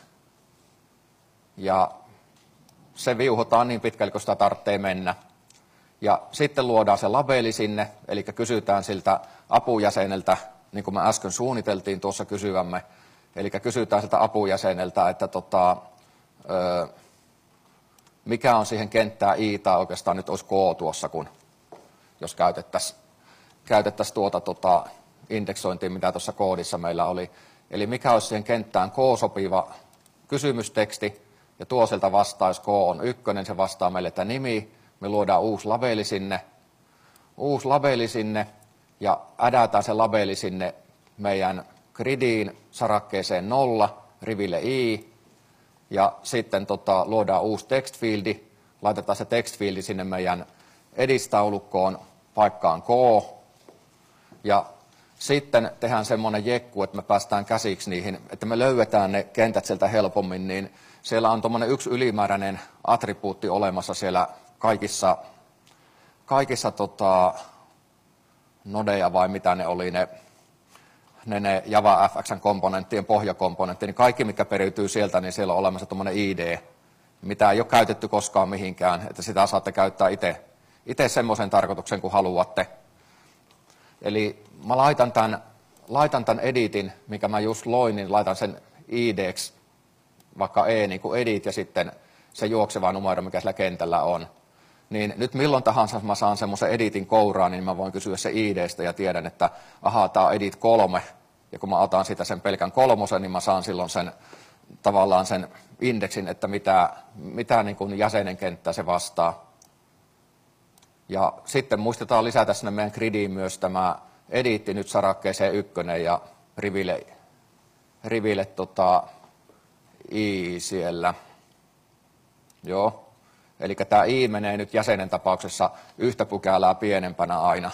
Ja se viuhotaan niin pitkälle, kun sitä tarvitsee mennä. Ja sitten luodaan se labeli sinne, eli kysytään siltä apujäseneltä, niin kuin me äsken suunniteltiin tuossa kysyvämme. Eli kysytään siltä apujäseneltä, että tota, ö, mikä on siihen kenttään I, tai oikeastaan nyt olisi K tuossa, kun, jos käytettäisiin käytettäisi tuota tota, indeksointia, mitä tuossa koodissa meillä oli. Eli mikä olisi siihen kenttään K-sopiva kysymysteksti, ja tuo sieltä vastaa, jos K on ykkönen, se vastaa meille, että nimi, me luodaan uusi labeli sinne, uusi labeli sinne, ja ädätään se labeli sinne meidän gridiin sarakkeeseen nolla, riville I, ja sitten tota, luodaan uusi text-fieldi, laitetaan se text-fieldi sinne meidän edit-taulukkoon, paikkaan K, ja sitten tehdään semmoinen jekku, että me päästään käsiksi niihin, että me löydetään ne kentät sieltä helpommin, niin siellä on tuommoinen yksi ylimääräinen attribuutti olemassa siellä kaikissa, kaikissa tota, nodeja vai mitä ne oli, ne, ne, ne Java F X-komponenttien pohjakomponentti, niin kaikki mikä periytyy sieltä, niin siellä on olemassa tuommoinen I D, mitä ei ole käytetty koskaan mihinkään, että sitä saatte käyttää itse, itse semmoisen tarkoituksen kuin haluatte. Eli mä laitan tämän, laitan tämän editin, mikä mä just loin, niin laitan sen I D:ksi, vaikka E niin kuin edit ja sitten se juokseva numero, mikä sillä kentällä on. Niin nyt milloin tahansa mä saan semmoisen editin kouraan, niin mä voin kysyä se I D:stä ja tiedän, että ahaa, tää on edit kolme. Ja kun mä otan sitä sen pelkän kolmosen, niin mä saan silloin sen tavallaan sen indeksin, että mitä, mitä niin kuin jäsenen kenttää se vastaa. Ja sitten muistetaan lisätä sinne meidän gridiin myös tämä editti nyt sarakkeeseen ykkönen ja riville, riville tota, I siellä. Joo. Eli tämä I menee nyt jäsenen tapauksessa yhtä pykälää pienempänä aina,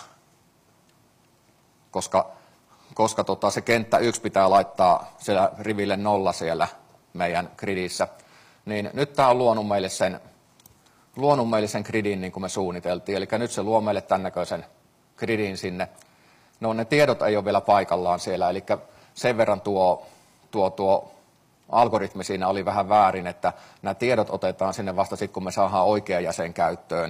koska, koska tota, se kenttä yksi pitää laittaa siellä riville nolla siellä meidän gridissä. Niin nyt tämä on luonut meille sen, luonut meille sen gridin niin kuin me suunniteltiin. Eli nyt se luo meille tämän näköisen gridin sinne. No ne tiedot ei ole vielä paikallaan siellä, eli sen verran tuo, tuo, tuo algoritmi siinä oli vähän väärin, että nämä tiedot otetaan sinne vasta sitten, kun me saadaan oikea jäsen käyttöön.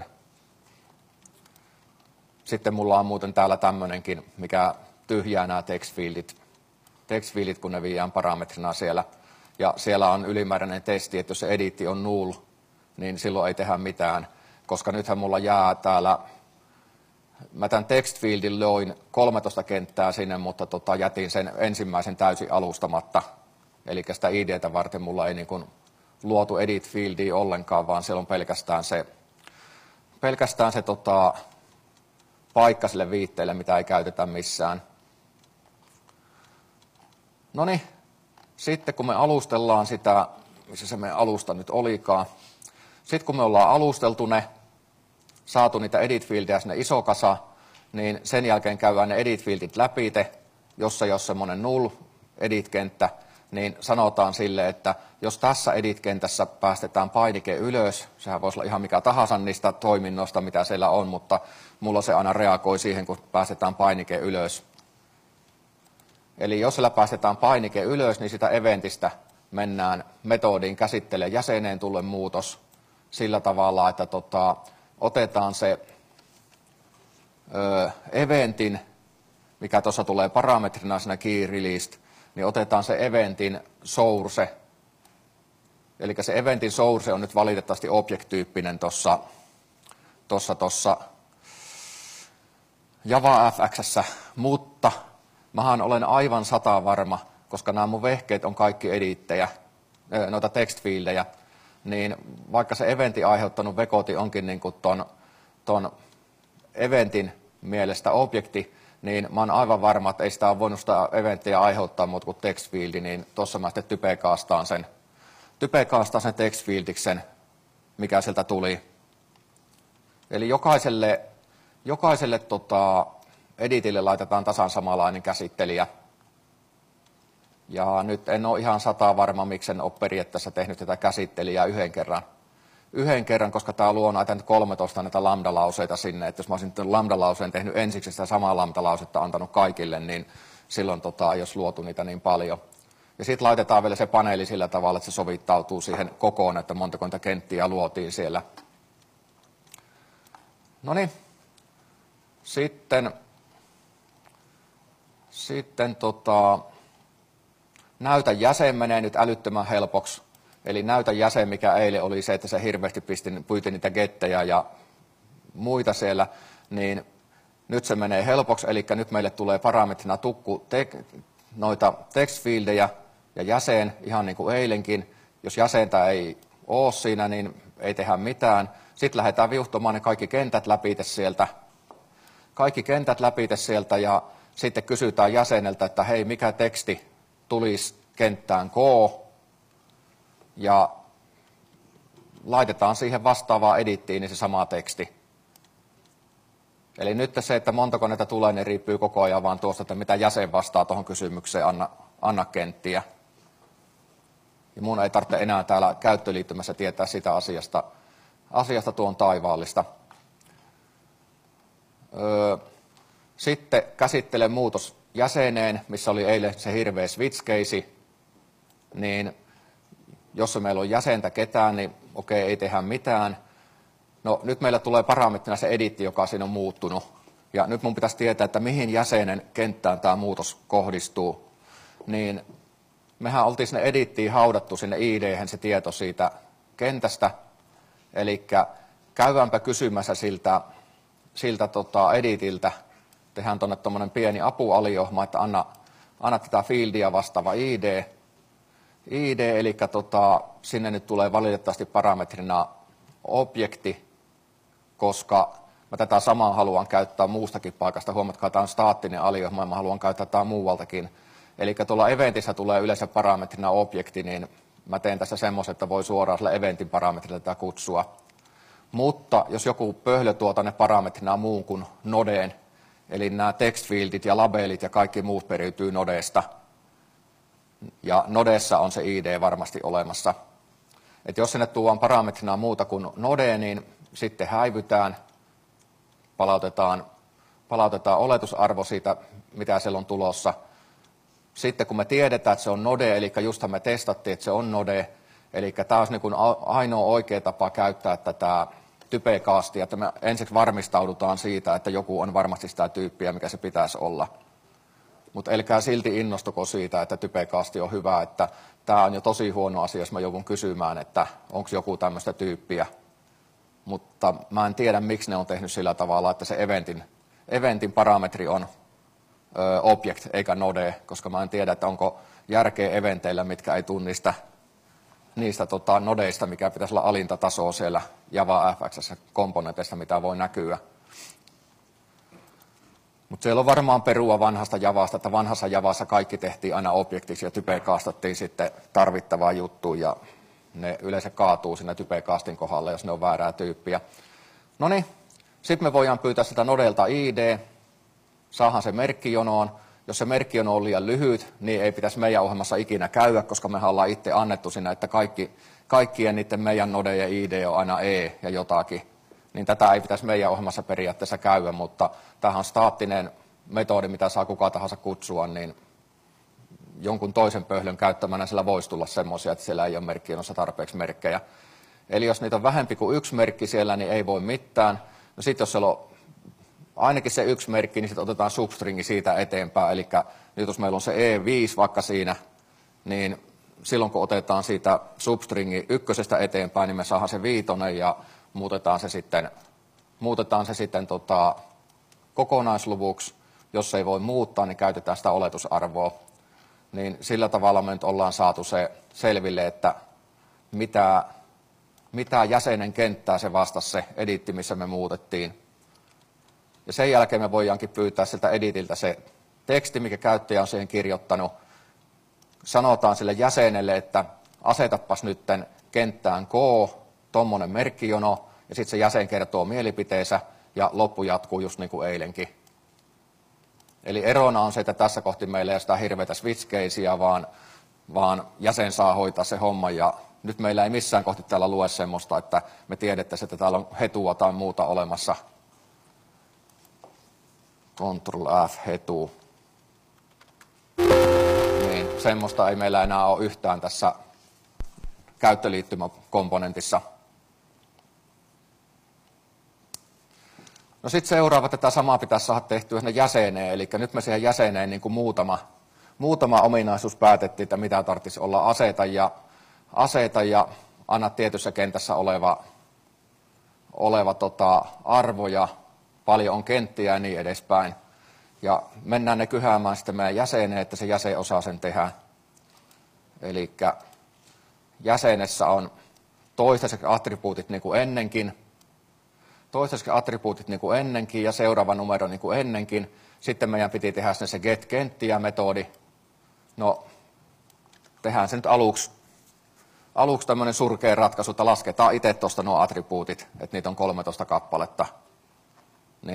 Sitten mulla on muuten täällä tämmöinenkin, mikä tyhjää nämä textfieldit, textfieldit kun ne viiään parametrina siellä. Ja siellä on ylimääräinen testi, että jos se editti on null, niin silloin ei tehdä mitään, koska nythän mulla jää täällä, mä tämän textfieldin loin kolmetoista kenttää sinne, mutta tota, jätin sen ensimmäisen täysin alustamatta. Eli sitä I D:tä varten mulla ei niin kuin luotu edit fieldia ollenkaan, vaan siellä on pelkästään se, pelkästään se tota, paikka sille viitteelle, mitä ei käytetä missään. No niin, sitten kun me alustellaan sitä, missä se meidän alusta nyt olikaan, sitten kun me ollaan alusteltu ne, saatu niitä edit fieldejä sinne iso kasa, niin sen jälkeen käydään ne edit fieldit läpi, jossa ei ole semmoinen null edit-kenttä, niin sanotaan sille, että jos tässä edit-kentässä päästetään painike ylös, sehän voisi olla ihan mikä tahansa niistä toiminnoista, mitä siellä on, mutta mulla se aina reagoi siihen, kun päästetään painike ylös. Eli jos siellä päästetään painike ylös, niin sitä eventistä mennään metodiin käsittelee jäseneen tullen muutos sillä tavalla, että tota, otetaan se ö, eventin, mikä tuossa tulee parametrina siinä key released, niin otetaan se eventin source. Eli se eventin source on nyt valitettavasti object-tyyppinen tuossa tossa, tossa Java F X:ssä, mutta mähän olen aivan sata varma, koska nämä mun vehkeet on kaikki edittejä, noita text-fiildejä, niin vaikka se eventti aiheuttanut vekoti onkin niin kuin ton, ton eventin mielestä objekti, niin mä oon aivan varma, että ei sitä ole voinut sitä eventtiä aiheuttaa muuta kuin text-fieldi, niin tuossa mä sitten typekaastaan sen, typekaastaan sen text-fieldiksen, mikä sieltä tuli. Eli jokaiselle, jokaiselle tota, editille laitetaan tasan samanlainen käsittelijä. Ja nyt en ole ihan sataa varma, miksi en ole periaatteessa tehnyt tätä käsittelijää yhden kerran. Yhden kerran, koska tämä luo näitä kolmetoista näitä lambda-lauseita sinne, että jos mä olisin lambda-lauseen tehnyt ensiksi sitä samaa lambda-lausetta antanut kaikille, niin silloin tota, ei olisi luotu niitä niin paljon. Ja sitten laitetaan vielä se paneeli sillä tavalla, että se sovittautuu siihen kokoon, että montako niitä kenttiä luotiin siellä. No niin, sitten, sitten tota, näytä jäsen menee nyt älyttömän helpoksi. Eli näytä jäsen, mikä eilen oli se, että se hirveästi pistin, pyyti niitä gettejä ja muita siellä, niin nyt se menee helpoksi, eli nyt meille tulee parametrina tukku te, noita text-fiildejä ja jäsen, ihan niin kuin eilenkin. Jos jäsentä ei ole siinä, niin ei tehdä mitään. Sitten lähdetään viuhtomaan ne kaikki kentät läpi sieltä, kaikki kentät läpi sieltä ja sitten kysytään jäseneltä, että hei, mikä teksti tulisi kenttään K, ja laitetaan siihen vastaavaan edittiin niin se sama teksti. Eli nyt se, että montako näitä tulee, niin riippuu koko ajan vaan tuosta, että mitä jäsen vastaa tuohon kysymykseen anna, anna kenttiä. Ja mun ei tarvitse enää täällä käyttöliittymässä tietää sitä asiasta, asiasta tuon taivaallista. Öö, sitten käsittelen muutos jäseneen, missä oli eilen se hirveä switch-case, niin jos meillä on jäsentä ketään, niin okei, ei tehdä mitään. No nyt meillä tulee parametrina se editti, joka siinä on muuttunut. Ja nyt mun pitäisi tietää, että mihin jäsenen kenttään tämä muutos kohdistuu. Niin mehän oltiin sinne edittiin haudattu sinne I D:hen se tieto siitä kentästä. Eli käydäänpä kysymässä siltä, siltä tota editiltä. Tehdään tuonne tuommoinen pieni apualiohma, että anna, anna tätä fieldia vastaava I D. I D, eli tota, sinne nyt tulee valitettavasti parametrina objekti, koska mä tätä samaa haluan käyttää muustakin paikasta. Huomatkaa, tämä on staattinen aliohma ja mä haluan käyttää tätä muualtakin. Eli tuolla eventissä tulee yleensä parametrina objekti, niin mä teen tässä semmoisen, että voi suoraan sillä eventin parametrilla tätä kutsua. Mutta jos joku pöhlö tuo tänne parametrina muun kuin nodeen, eli nämä textfieldit ja labelit ja kaikki muut periytyy nodeesta, ja nodessa on se I D varmasti olemassa. Et jos sinne tuodaan parametrina muuta kuin node, niin sitten häivytään, palautetaan, palautetaan oletusarvo siitä, mitä siellä on tulossa. Sitten kun me tiedetään, että se on node, eli justhan me testattiin, että se on node, eli tämä olisi niin kuin ainoa oikea tapa käyttää tätä typecastia, että me ensin varmistaudutaan siitä, että joku on varmasti sitä tyyppiä, mikä se pitäisi olla. Mutta älkää silti innostuko siitä, että typecasti on hyvä, että tämä on jo tosi huono asia, jos mä joudun kysymään, että onko joku tämmöistä tyyppiä. Mutta mä en tiedä, miksi ne on tehnyt sillä tavalla, että se eventin, eventin parametri on ö, object eikä node, koska mä en tiedä, että onko järkeä eventeillä, mitkä ei tunnista niistä tota, nodeista, mikä pitäisi olla alinta tasoa siellä Java F X-komponenteista, mitä voi näkyä. Mutta siellä on varmaan perua vanhasta Javasta, että vanhassa Javassa kaikki tehtiin aina objektiksi ja typecastattiin sitten tarvittavaa juttua ja ne yleensä kaatuu siinä typecastin kohdalla, jos ne on väärää tyyppiä. No niin, sitten me voidaan pyytää sitä nodelta I D, saadaan se merkkijonoon. Jos se merkkijono on liian lyhyt, niin ei pitäisi meidän ohjelmassa ikinä käydä, koska me ollaan itse annettu sinne, että kaikki, kaikkien niiden meidän nodejen I D on aina E ja jotakin. Niin tätä ei pitäisi meidän ohjelmassa periaatteessa käydä, mutta tämähän on staattinen metodi, mitä saa kuka tahansa kutsua, niin jonkun toisen pöhlön käyttämänä sillä voisi tulla semmoisia, että siellä ei ole merkkijonossa tarpeeksi merkkejä. Eli jos niitä on vähempi kuin yksi merkki siellä, niin ei voi mitään. No sitten jos siellä on ainakin se yksi merkki, niin sitten otetaan substringi siitä eteenpäin. Eli nyt jos meillä on se E viisi vaikka siinä, niin silloin kun otetaan siitä substringi ykkösestä eteenpäin, niin me saadaan se viitonen ja muutetaan se sitten, muutetaan se sitten tota, kokonaisluvuksi. Jos ei voi muuttaa, niin käytetään sitä oletusarvoa. Niin sillä tavalla me nyt ollaan saatu se selville, että mitä, mitä jäsenen kenttää se vastasi se editti, missä me muutettiin. Ja sen jälkeen me voidaankin pyytää siltä editiltä se teksti, mikä käyttäjä on siihen kirjoittanut. Sanotaan sille jäsenelle, että asetapas nytten kenttään K, tommonen merkkijono, ja sitten se jäsen kertoo mielipiteensä, ja loppu jatkuu just niin kuin eilenkin. Eli erona on se, että tässä kohti meillä ei ole sitä hirveätä switch-casea, vaan, vaan jäsen saa hoitaa se homma, ja nyt meillä ei missään kohti täällä lue semmoista, että me tiedettäisiin, että täällä on hetua tai muuta olemassa. Control F, hetu. Niin, semmoista ei meillä enää ole yhtään tässä käyttöliittymäkomponentissa. No sitten seuraava, tätä samaa pitäisi saada tehtyä sinne jäseneen, eli nyt me siihen jäseneen niin kuin muutama, muutama ominaisuus päätettiin, että mitä tarvitsisi olla aseta ja, aseta ja anna tietyssä kentässä oleva, oleva tota, arvo ja paljon on kenttiä ja niin edespäin. Ja mennään ne kyhäämään sitten meidän jäseneen, että se jäsen osaa sen tehdä. Eli jäsenessä on toistaiseksi attribuutit niin kuin ennenkin, toistaiseksi attribuutit niin kuin ennenkin ja seuraava numero niin kuin ennenkin. Sitten meidän piti tehdä se get-kenttiä-metodi. No, tehdään se nyt aluksi, aluksi tämmöinen surkea ratkaisu, että lasketaan itse tuosta nuo attribuutit, että niitä on kolmetoista kappaletta. Niin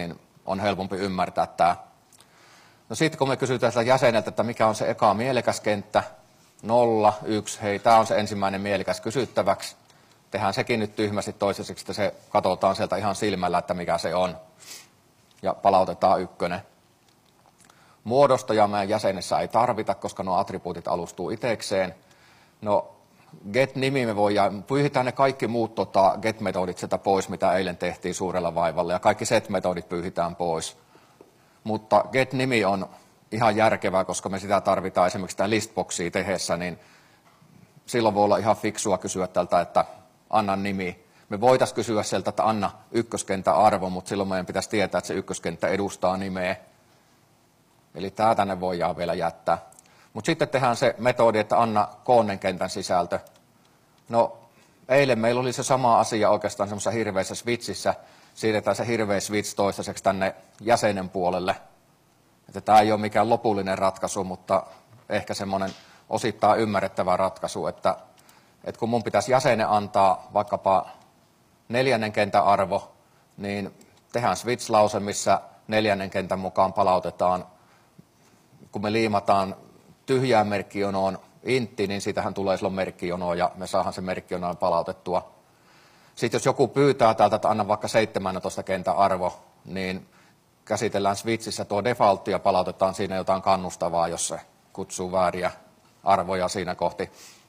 on helpompi ymmärtää tämä. No sitten kun me kysytään tältä jäseneltä, että mikä on se eka mielekäs kenttä, nolla, yksi, hei, tämä on se ensimmäinen mielekäs kysyttäväksi. Tehdään sekin nyt tyhmästi toiseksi, että se katsotaan sieltä ihan silmällä, että mikä se on. Ja palautetaan ykkönen. Muodostoja meidän jäsenessä ei tarvita, koska nuo attribuutit alustuu itsekseen. No, get-nimi me voidaan, pyyhitään ne kaikki muut tota, get-metodit sieltä pois, mitä eilen tehtiin suurella vaivalla, ja kaikki set-metodit pyyhitään pois. Mutta get-nimi on ihan järkevää, koska me sitä tarvitaan esimerkiksi sitä listboxia tehdessä, niin silloin voi olla ihan fiksua kysyä tältä, että anna nimi. Me voitaisiin kysyä sieltä, että anna ykköskentän arvo, mutta silloin meidän pitäisi tietää, että se ykköskenttä edustaa nimeä. Eli tämä tänne voidaan vielä jättää. Mutta sitten tehdään se metodi, että anna koonnen kentän sisältö. No, eilen meillä oli se sama asia oikeastaan semmoisessa hirveässä switchissä. Siirretään se hirveä switch toistaiseksi tänne jäsenen puolelle. Että tämä ei ole mikään lopullinen ratkaisu, mutta ehkä semmoinen osittain ymmärrettävä ratkaisu, että, että kun mun pitäisi jäsenen antaa vaikkapa neljännen kentän arvo, niin tehdään switch-lause, missä neljännen kentän mukaan palautetaan, kun me liimataan tyhjään merkkijonoon intti, niin siitähän tulee silloin merkkijono ja me saadaan se merkkijonoon palautettua. Sitten jos joku pyytää täältä, että anna vaikka seitsemäntoista kentän arvo, niin käsitellään switchissä tuo defaultti ja palautetaan siinä jotain kannustavaa, jos se kutsuu vääriä arvoja siinä kohti.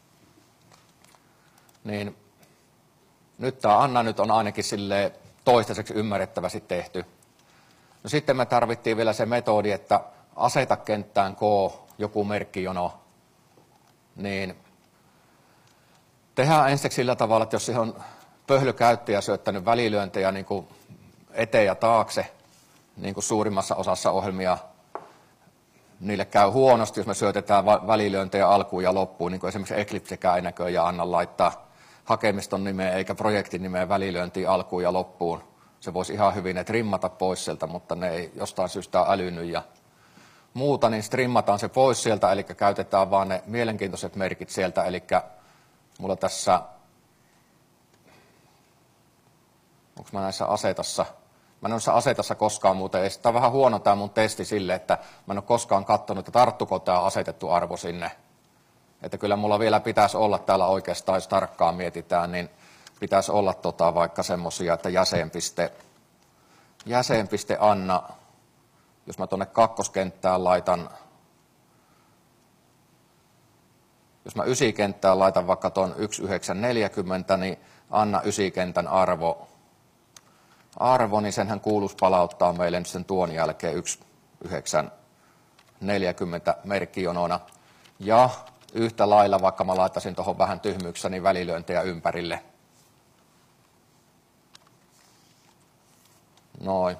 Niin nyt tämä anna nyt on ainakin silleen toistaiseksi ymmärrettävästi tehty. No sitten me tarvittiin vielä se metodi, että aseta kenttään K joku merkkijono, niin tehdään ensiksi sillä tavalla, että jos siihen on pöhlykäyttäjä syöttänyt välilyöntejä niin kuin eteen ja taakse, niin kuin suurimmassa osassa ohjelmia, niille käy huonosti, jos me syötetään välilyöntejä alkuun ja loppuun, niin kuin esimerkiksi Eclipsekään ei näköjään anna laittaa hakemiston nimeä eikä projektin nimeä välilyöntiin alkuun ja loppuun. Se voisi ihan hyvin ne trimmata pois sieltä, mutta ne ei jostain syystä älynyt ja muuta, niin trimmataan se pois sieltä, eli käytetään vaan ne mielenkiintoiset merkit sieltä, eli mulla tässä, onko mä näissä asetassa, mä en ole näissä asetassa koskaan muuten, tämä on vähän huono tämä mun testi sille, että mä en ole koskaan katsonut, että tarttuko tämä asetettu arvo sinne. Että kyllä mulla vielä pitäisi olla täällä oikeastaan, jos tarkkaan mietitään, niin pitäisi olla tota vaikka semmosia, että jäsenpiste, jäsenpiste Anna, jos mä tuonne kakkoskenttään laitan, jos mä ysikenttään laitan vaikka tuon yksi yhdeksän neljäkymmentä, niin anna ysikentän arvo, arvo, niin senhän kuuluisi palauttaa meille nyt sen tuon jälkeen yksi yhdeksän neljäkymmentä merkkijonona. Ja yhtä lailla, vaikka mä laittaisin tuohon vähän tyhmyyksessä, niin välilyöntejä ympärille. Noin.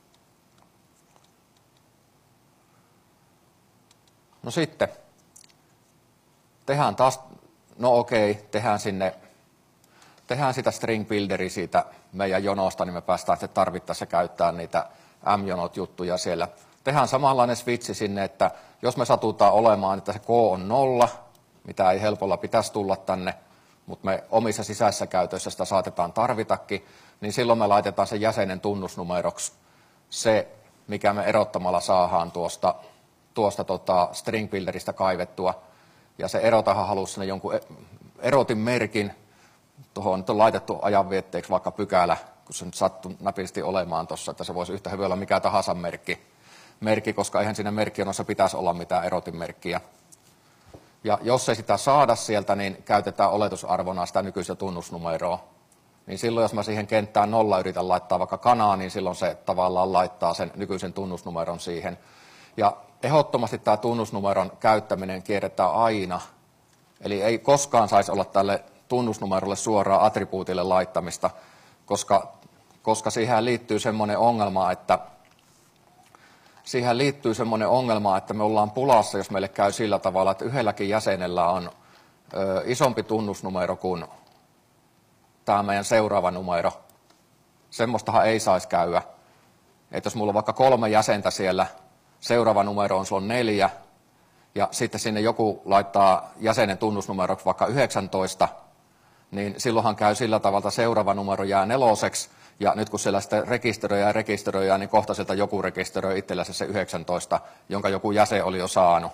No sitten, tehdään taas, no okei, tehdään sinne, tehdään sitä string builderia siitä meidän jonosta, niin me päästään sitten tarvittaessa käyttämään niitä m-jonot-juttuja siellä. Tehdään samanlainen switchi sinne, että jos me satutaan olemaan, että se K on nolla, mitä ei helpolla pitäisi tulla tänne, mutta me omissa sisäisissä käytöissä sitä saatetaan tarvitakin, niin silloin me laitetaan sen jäsenen tunnusnumeroksi se, mikä me erottamalla saadaan tuosta, tuosta tota string builderista kaivettua. Ja se erotahan halusi sinne jonkun erotin merkin, tuohon on laitettu ajanvietteeksi vaikka pykälä, kun se nyt sattui näpisesti olemaan tuossa, että se voisi yhtä hyvin olla mikä tahansa merkki, merkki koska eihän siinä merkkionossa pitäisi olla mitään erotinmerkkiä. Ja jos ei sitä saada sieltä, niin käytetään oletusarvona sitä nykyistä tunnusnumeroa. Niin silloin, jos mä siihen kenttään nolla yritän laittaa vaikka kanaa, niin silloin se tavallaan laittaa sen nykyisen tunnusnumeron siihen. Ja ehdottomasti tämä tunnusnumeron käyttäminen kierretään aina. Eli ei koskaan saisi olla tälle tunnusnumerolle suoraan attribuutille laittamista, koska, koska siihen liittyy semmoinen ongelma, että Siihen liittyy semmoinen ongelma, että me ollaan pulassa, jos meille käy sillä tavalla, että yhdelläkin jäsenellä on ö, isompi tunnusnumero kuin tämä meidän seuraava numero. Semmoistahan ei saisi käydä. Että jos mulla on vaikka kolme jäsentä siellä, seuraava numero on sulla neljä, ja sitten sinne joku laittaa jäsenen tunnusnumeroksi vaikka yhdeksäntoista, niin silloinhan käy sillä tavalla, että seuraava numero jää neloseksi, Ja nyt kun siellä sitten rekisteröi ja rekisteröi, niin kohta sieltä joku rekisteröi itsellänsä se yhdeksäntoista, jonka joku jäsen oli jo saanut.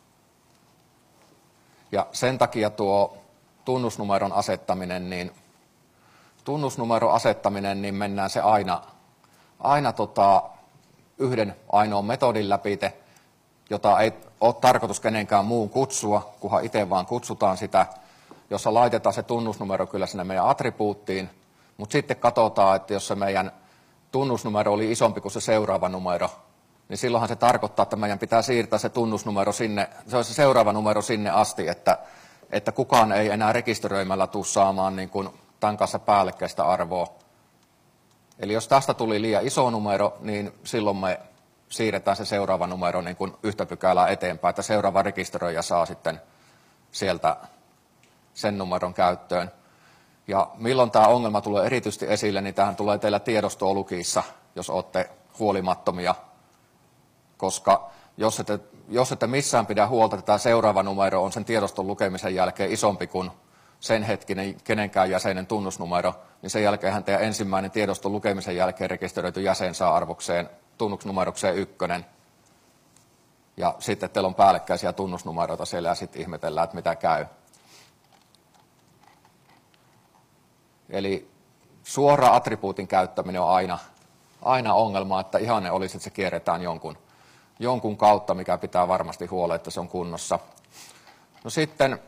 Ja sen takia tuo tunnusnumeron asettaminen, niin tunnusnumeron asettaminen, niin mennään se aina, aina tota, yhden ainoan metodin läpite, jota ei ole tarkoitus kenenkään muun kutsua, kunhan itse vaan kutsutaan sitä, jossa laitetaan se tunnusnumero kyllä sinne meidän attribuuttiin, mutta sitten katsotaan, että jos se meidän tunnusnumero oli isompi kuin se seuraava numero, niin silloinhan se tarkoittaa, että meidän pitää siirtää se tunnusnumero sinne, se on se seuraava numero sinne asti, että, että kukaan ei enää rekisteröimällä tule saamaan niin kuin tämän kanssa päällekkäistä arvoa. Eli jos tästä tuli liian iso numero, niin silloin me siirretään se seuraava numero niin kuin yhtä pykälää eteenpäin, että seuraava rekisteröijä saa sitten sieltä sen numeron käyttöön. Ja milloin tämä ongelma tulee erityisesti esille, niin tähän tulee teillä tiedosto-olukissa, jos olette huolimattomia, koska jos ette, jos ette missään pidä huolta, että tämä seuraava numero on sen tiedoston lukemisen jälkeen isompi kuin sen hetkinen kenenkään jäsenen tunnusnumero, niin sen jälkeenhän teidän ensimmäinen tiedoston lukemisen jälkeen rekisteröity jäsen saa arvokseen tunnusnumerokseen ykkönen. Ja sitten teillä on päällekkäisiä tunnusnumeroita siellä ja sitten ihmetellään, että mitä käy. Eli suora attribuutin käyttäminen on aina, aina ongelma, että ihanne olisi, että se kierretään jonkun, jonkun kautta, mikä pitää varmasti huolella, että se on kunnossa. No sitten,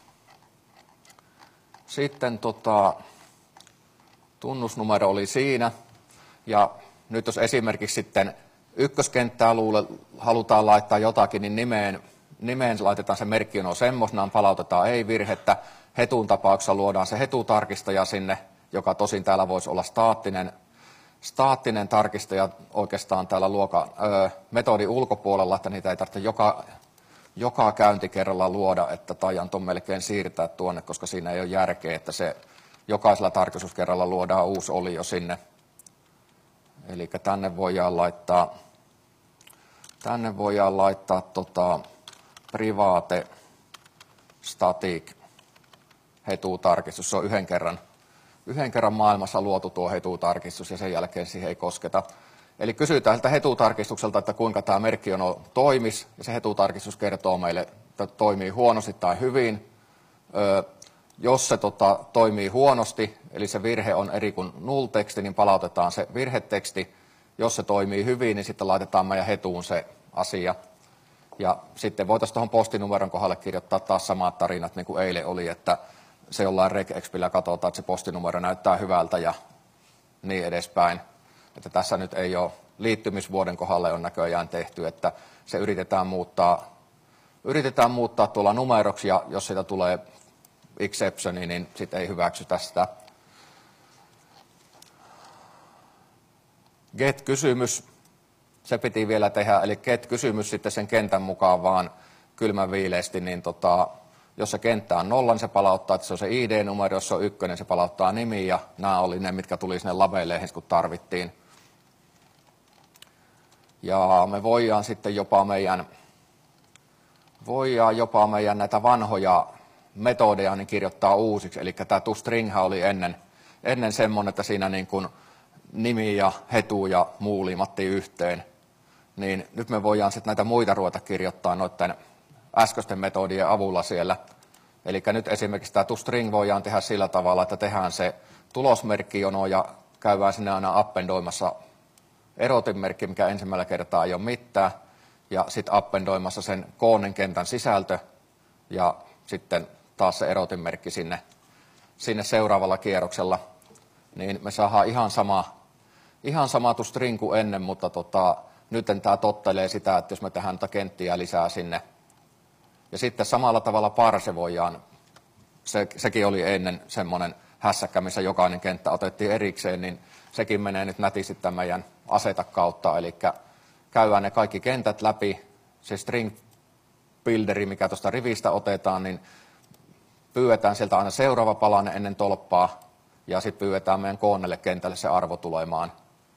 sitten tota, tunnusnumero oli siinä, ja nyt jos esimerkiksi sitten ykköskenttää luule, halutaan laittaa jotakin, niin nimeen, nimeen laitetaan se merkki on semmoisenaan, palautetaan ei-virhettä. Hetun tapauksessa luodaan se hetutarkistaja sinne, joka tosin täällä voisi olla staattinen, staattinen tarkistaja oikeastaan täällä luokan, ö, metodin ulkopuolella, että niitä ei tarvitse joka, joka käyntikerralla luoda, että taian tuon melkein siirtää tuonne, koska siinä ei ole järkeä, että se jokaisella tarkistuskerralla luodaan uusi olio sinne. Eli tänne voidaan laittaa, tänne voidaan laittaa tota, private static hetutarkistus. Se on yhden kerran, yhden kerran maailmassa luotu tuo hetutarkistus ja sen jälkeen siihen ei kosketa. Eli kysytään siltä hetutarkistukselta, että kuinka tämä merkki on toimisi, ja se hetutarkistus kertoo meille, että toimii huonosti tai hyvin. Öö, jos se tota, toimii huonosti, eli se virhe on eri kuin null-teksti, niin palautetaan se virheteksti. Jos se toimii hyvin, niin sitten laitetaan meidän hetuun se asia. Ja sitten voitaisiin tuohon postinumeron kohdalle kirjoittaa taas samat tarinat, niin kuin eilen oli, että se jollain regexpillä katsotaan, että se postinumero näyttää hyvältä ja niin edespäin. Että tässä nyt ei ole liittymisvuoden kohdalle on näköjään tehty, että se yritetään muuttaa, yritetään muuttaa tuolla numeroksi, ja jos siitä tulee exceptioni, niin sitten ei hyväksytä sitä. Get-kysymys, se piti vielä tehdä, eli get-kysymys sitten sen kentän mukaan vaan kylmän viileesti, niin tota, jos se kenttä on nolla, niin se palauttaa, että se on se I D-numero, jos se on ykkönen, se palauttaa nimi, ja nämä oli ne, mitkä tuli sinne labeleihin, kun tarvittiin. Ja me voidaan sitten jopa meidän, voidaan jopa meidän näitä vanhoja metodeja niin kirjoittaa uusiksi, eli tämä toStringhän oli ennen, ennen semmoinen, että siinä niin kuin nimi ja hetu ja muu liimattiin yhteen, niin nyt me voidaan sitten näitä muita ruveta kirjoittaa noiden äskeisten metodien avulla siellä. Eli nyt esimerkiksi tämä toString voidaan tehdä sillä tavalla, että tehdään se tulosmerkkijono ja käydään sinne aina appendoimassa erotinmerkki, mikä ensimmällä kertaa ei ole mitään, ja sitten appendoimassa sen koonnen kentän sisältö, ja sitten taas se erotinmerkki sinne, sinne seuraavalla kierroksella, niin me saadaan ihan sama, ihan sama toString kuin ennen, mutta tota, nyt tämä tottelee sitä, että jos me tehdään noita kenttiä lisää sinne, ja sitten samalla tavalla parse voidaan, se, sekin oli ennen semmoinen hässäkkä, missä jokainen kenttä otettiin erikseen, niin sekin menee nyt nätisti tämän meidän aseta kautta, eli käydään ne kaikki kentät läpi, se string builderi, mikä tuosta rivistä otetaan, niin pyydetään sieltä aina seuraava palanen ennen tolppaa, ja sitten pyydetään meidän koonnelle kentälle se arvo tulemaan.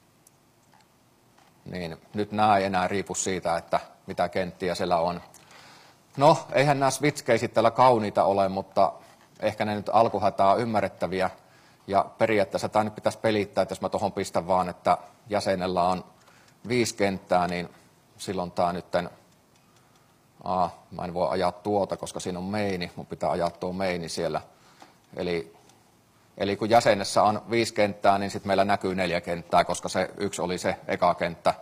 Niin nyt nämä ei enää riipu siitä, että mitä kenttiä siellä on. No, eihän nämä switch-caset täällä kauniita ole, mutta ehkä ne nyt alkuhätää ymmärrettäviä. Ja periaatteessa tämä nyt pitäisi pelittää, että jos mä tuohon pistän vaan, että jäsenellä on viisi kenttää, niin silloin tämä nytten, aa, mä en voi ajaa tuota, koska siinä on meini, mun pitää ajaa tuo meini siellä. Eli, eli kun jäsenessä on viisi kenttää, niin sitten meillä näkyy neljä kenttää, koska se yksi oli se eka kenttä.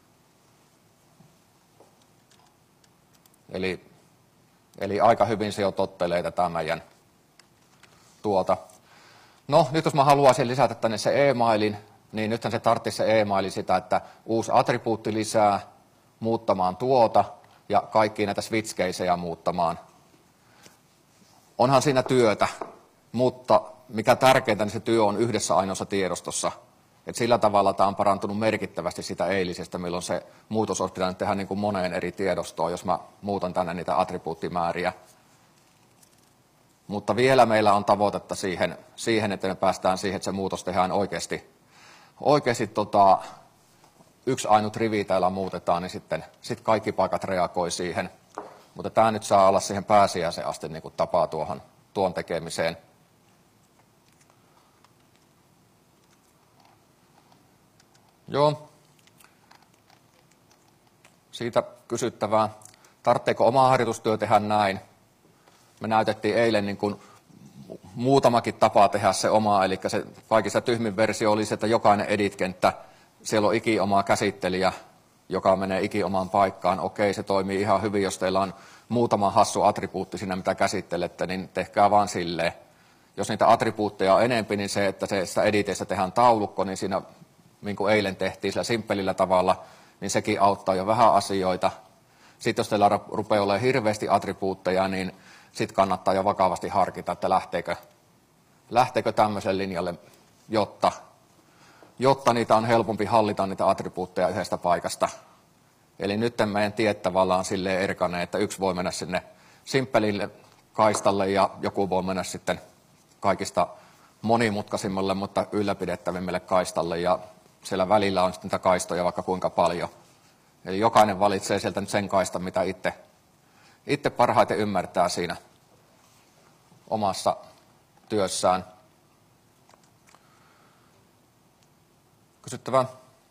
Eli, eli aika hyvin se jo tottelee tätä meidän tuota. No, nyt jos mä haluaisin lisätä tänne se e-mailin, niin nythän se tarvitsisi se e-maili sitä, että uusi attribuutti lisää, muuttamaan tuota ja kaikkia näitä switch-caseja muuttamaan. Onhan siinä työtä, mutta mikä tärkeintä, niin se työ on yhdessä ainoassa tiedostossa. Et sillä tavalla tämä on parantunut merkittävästi sitä eilisestä, milloin se muutos olisi pitänyt tehdä niin kuin moneen eri tiedostoon, jos mä muutan tänne niitä attribuuttimääriä. Mutta vielä meillä on tavoitetta siihen, siihen että me päästään siihen, että se muutos tehdään oikeasti. Oikeasti tota, yksi ainut rivi täällä muutetaan, niin sitten sit kaikki paikat reagoi siihen. Mutta tämä nyt saa olla siihen pääsiäiseen asti niin kuin tapaa tuohon, tuon tekemiseen. Joo. Siitä kysyttävää. Tarvitseeko oma harjoitustyö tehdä näin? Me näytettiin eilen niin kuin muutamakin tapa tehdä se oma, eli se kaikista tyhmin versio oli se, että jokainen edit-kenttä, siellä on iki oma käsittelijä, joka menee iki omaan paikkaan. Okei, se toimii ihan hyvin, jos teillä on muutama hassu attribuutti siinä, mitä käsittelette, niin tehkää vaan silleen. Jos niitä attribuutteja on enempi, niin se, että se, sitä editeistä tehdään taulukko, niin siinä, niin kuin eilen tehtiin sillä simppelillä tavalla, niin sekin auttaa jo vähän asioita. Sitten jos teillä rupeaa olemaan hirveästi attribuutteja, niin sitten kannattaa jo vakavasti harkita, että lähteekö, lähteekö tämmöisen linjalle, jotta, jotta niitä on helpompi hallita niitä attribuutteja yhdestä paikasta. Eli nyt meidän tiet tavallaan silleen erkanee, että yksi voi mennä sinne simppelille kaistalle ja joku voi mennä sitten kaikista monimutkaisimmalle, mutta ylläpidettävimmille kaistalle ja siellä välillä on sitten niitä kaistoja vaikka kuinka paljon. Eli jokainen valitsee sieltä nyt sen kaistan, mitä itse, itse parhaiten ymmärtää siinä omassa työssään. Kysyttävää?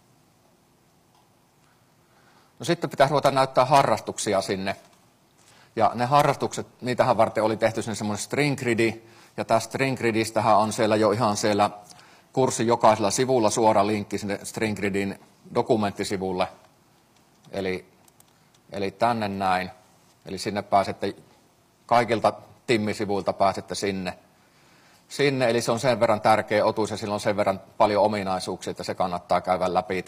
No sitten pitäisi ruveta näyttää harrastuksia sinne. Ja ne harrastukset, niitähän varten oli tehty sinne semmoinen string gridi. Ja tästä string gridistähän on siellä jo ihan siellä kurssin jokaisella sivulla suora linkki sinne string gridin dokumenttisivulle. Eli, eli tänne näin. Eli sinne pääsette, kaikilta timmisivuilta pääsette sinne. Sinne, eli se on sen verran tärkeä otus ja sillä on sen verran paljon ominaisuuksia, että se kannattaa käydä läpi.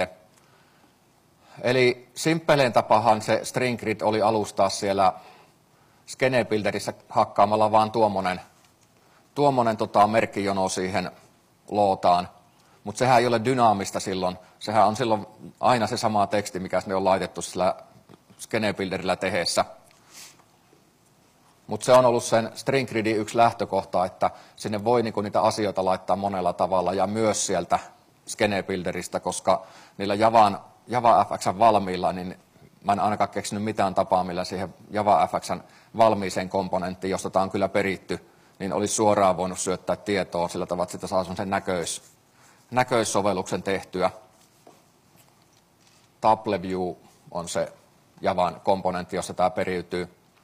Eli simppelein tapahan se string grid oli alustaa siellä Skenebuilderissä hakkaamalla vaan tuommoinen, tuommoinen tota, merkkijono siihen lootaan. Mutta sehän ei ole dynaamista silloin. Sehän on silloin aina se sama teksti, mikä sinne on laitettu sillä Skenebuilderillä tehdessä. Mutta se on ollut sen string gridin yksi lähtökohta, että sinne voi niinku niitä asioita laittaa monella tavalla ja myös sieltä Skenebuilderistä, koska niillä Javan, JavaFXn valmiilla, niin mä en ainakaan keksinyt mitään tapaa, millä siihen JavaFXn valmiiseen komponenttiin, josta tämä on kyllä peritty, niin olisi suoraan voinut syöttää tietoa sillä tavalla, että sitä saa sen näköis, näköissovelluksen tehtyä. TableView on se Javan komponentti, jossa tämä periytyy.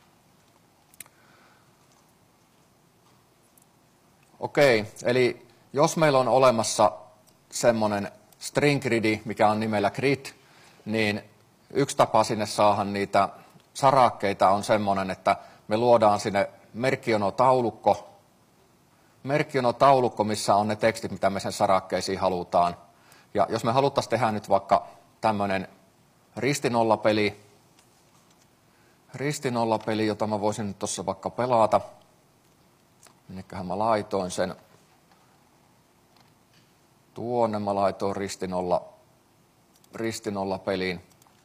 Okei, eli jos meillä on olemassa semmoinen string gridi, mikä on nimellä grid, niin yksi tapa sinne saada niitä sarakkeita on semmoinen, että me luodaan sinne merkkijono-taulukko, merkkijono-taulukko, missä on ne tekstit, mitä me sen sarakkeisiin halutaan. Ja jos me haluttaisiin tehdä nyt vaikka tämmöinen ristinollapeli, ristinollapeli, jota mä voisin nyt tuossa vaikka pelata, minnekähän mä laitoin sen, tuonne mä laitoin ristinolla, ristinollapeliin.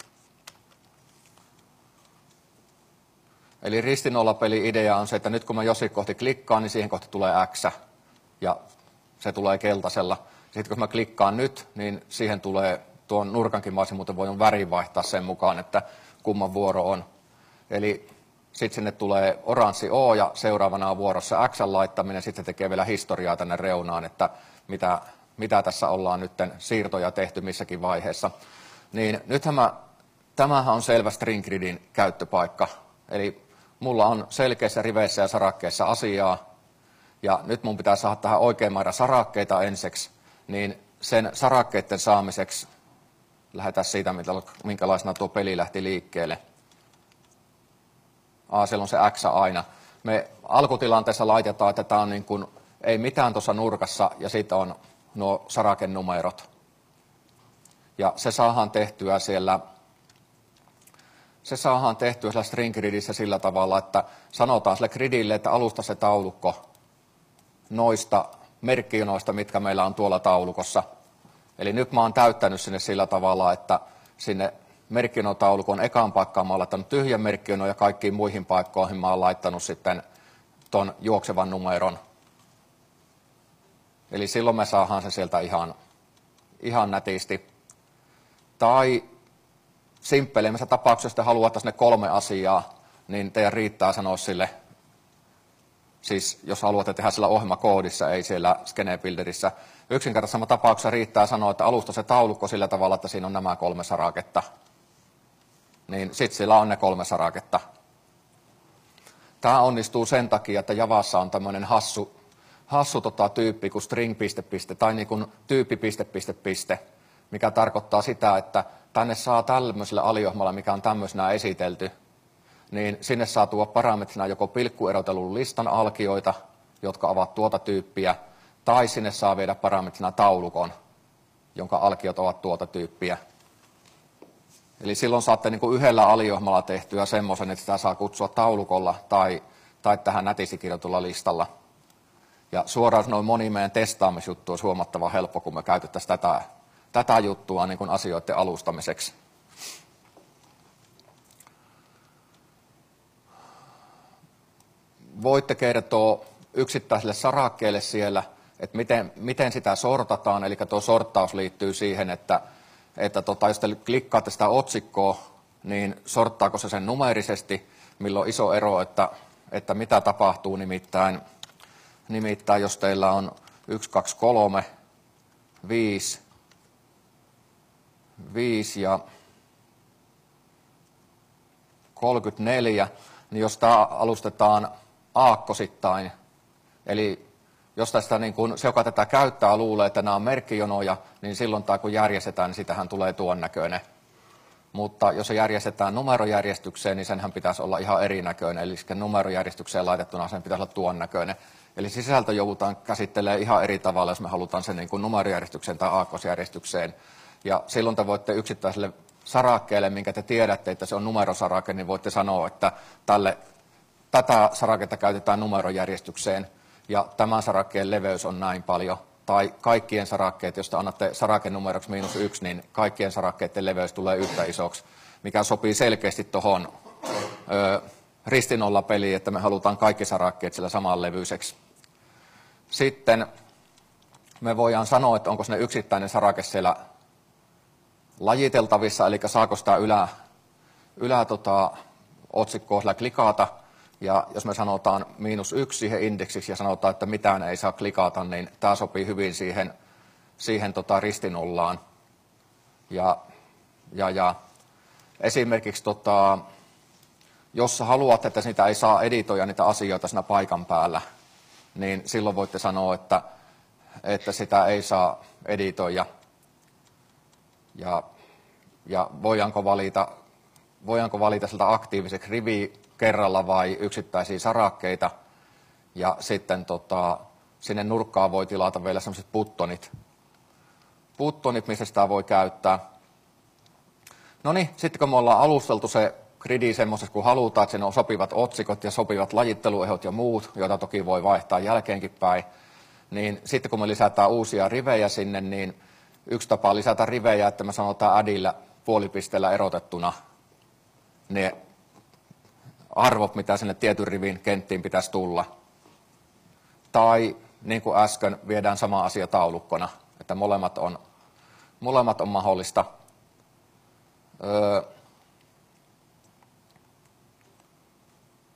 Eli ristinollapeli idea on se, että nyt kun mä jossain kohti klikkaan, niin siihen kohti tulee X ja se tulee keltaisella. Sitten kun mä klikkaan nyt, niin siihen tulee tuon nurkankin, mä olisin muuten voinut värin vaihtaa sen mukaan, että kumman vuoro on. Eli sitten sinne tulee oranssi O ja seuraavana on vuorossa X laittaminen, sitten se tekee vielä historiaa tänne reunaan, että mitä, mitä tässä ollaan nyt siirtoja tehty missäkin vaiheessa. Niin nythän mä, tämähän on selvä string gridin käyttöpaikka, eli mulla on selkeissä riveissä ja sarakkeissa asiaa, ja nyt mun pitää saada tähän oikein määrä sarakkeita ensiksi, niin sen sarakkeiden saamiseksi lähdetään siitä, minkälaisena tuo peli lähti liikkeelle. Aa, siellä on se X aina. Me alkutilanteessa laitetaan, että tämä on niin kuin, ei mitään tuossa nurkassa, ja sitten on nuo sarakenumerot. Ja se saadaan tehtyä siellä, se saadaan tehtyä siellä string gridissä sillä tavalla, että sanotaan sille gridille, että alusta se taulukko noista merkkijonoista, mitkä meillä on tuolla taulukossa. Eli nyt mä oon täyttänyt sinne sillä tavalla, että sinne merkkijonotaulukon ekaan paikkaan mä oon laittanut tyhjän merkkijonon ja kaikkiin muihin paikkoihin mä oon laittanut sitten ton juoksevan numeron. Eli silloin me saadaan se sieltä ihan, ihan nätisti. Tai simppelimmässä tapauksessa, jos te haluatte sinne kolme asiaa, niin teidän riittää sanoa sille, siis jos haluatte tehdä sillä ohjelmakoodissa, ei siellä Skenebuilderissä. Yksinkertaisessa tapauksessa riittää sanoa, että alusta se taulukko sillä tavalla, että siinä on nämä kolme saraketta. Niin sitten sillä on ne kolme saraketta. Tämä onnistuu sen takia, että Javassa on tämmöinen hassu, hassu tota, tyyppi kuin string piste piste tai niin kuin tyyppi piste piste piste, mikä tarkoittaa sitä, että tänne saa tämmöisellä aliohjelmalla, mikä on tämmöisenä esitelty, niin sinne saa tuoda parametrina joko pilkkuerotellun listan alkioita, jotka ovat tuota tyyppiä, tai sinne saa viedä parametrina taulukon, jonka alkiot ovat tuota tyyppiä. Eli silloin saatte niin kuin yhdellä aliohjelmalla tehtyä semmoisen, että sitä saa kutsua taulukolla tai, tai tähän nätisti kirjoitulla listalla. Ja suoraan noin moni meidän testaamisjuttu olisi huomattavan helppo, kun me käytettäisiin tätä, tätä juttua niin kuin asioiden alustamiseksi. Voitte kertoa yksittäiselle sarakkeelle siellä, että miten, miten sitä sortataan. Eli tuo sorttaus liittyy siihen, että, että tota, jos te klikkaatte sitä otsikkoa, niin sorttaako se sen numerisesti, milloin on iso ero, että, että mitä tapahtuu nimittäin. Nimittäin jos teillä on yksi, kaksi, kolme, viisi, viisi ja kolmekymmentäneljä, niin jos tämä alustetaan aakkosittain, eli jos tästä niin kun se, joka tätä käyttää, luulee, että nämä on merkkijonoja, niin silloin tämä kun järjestetään, niin sitähän tulee tuon näköinen. Mutta jos se järjestetään numerojärjestykseen, niin senhän pitäisi olla ihan erinäköinen, eli numerojärjestykseen laitettuna sen pitäisi olla tuon näköinen. Eli sisältö joudutaan käsittelemään ihan eri tavalla, jos me halutaan sen niin kuin numerojärjestykseen tai aakkosjärjestykseen. Ja silloin te voitte yksittäiselle sarakkeelle, minkä te tiedätte, että se on numerosarake, niin voitte sanoa, että tälle, tätä saraketta käytetään numerojärjestykseen ja tämän sarakkeen leveys on näin paljon. Tai kaikkien sarakkeet, jos te annatte sarakenumeroksi miinus yksi, niin kaikkien sarakkeiden leveys tulee yhtä isoksi, mikä sopii selkeästi tuohon ristinolla peliin, että me halutaan kaikki sarakkeet sillä saman levyiseksi. Sitten me voidaan sanoa, että onko ne yksittäinen sarake siellä lajiteltavissa, eli saako sitä ylä, ylä tota, otsikkoa sillä klikata. Ja jos me sanotaan miinus yksi siihen indeksiksi ja sanotaan, että mitään ei saa klikata, niin tämä sopii hyvin siihen, siihen tota ristinollaan. Ja, ja, ja esimerkiksi tota, jos haluatte, että niitä ei saa editoida niitä asioita siinä paikan päällä, niin silloin voitte sanoa, että, että sitä ei saa editoida. Ja, ja voidaanko valita, voidaanko valita sieltä aktiiviseksi rivi kerralla vai yksittäisiä sarakkeita. Ja sitten tota, sinne nurkkaan voi tilata vielä sellaiset buttonit. Buttonit, missä sitä voi käyttää. No niin, sitten kun me ollaan alusteltu se gridi semmoisessa, kun halutaan, että siinä on sopivat otsikot ja sopivat lajitteluehot ja muut, joita toki voi vaihtaa jälkeenkin päin, niin sitten kun me lisätään uusia rivejä sinne, niin yksi tapa lisätä rivejä, että me sanotaan adilla puolipisteellä erotettuna ne arvot, mitä sinne tietyn rivin kenttiin pitäisi tulla. Tai niin kuin äsken, viedään sama asia taulukkona, että molemmat on, molemmat on mahdollista. Öö,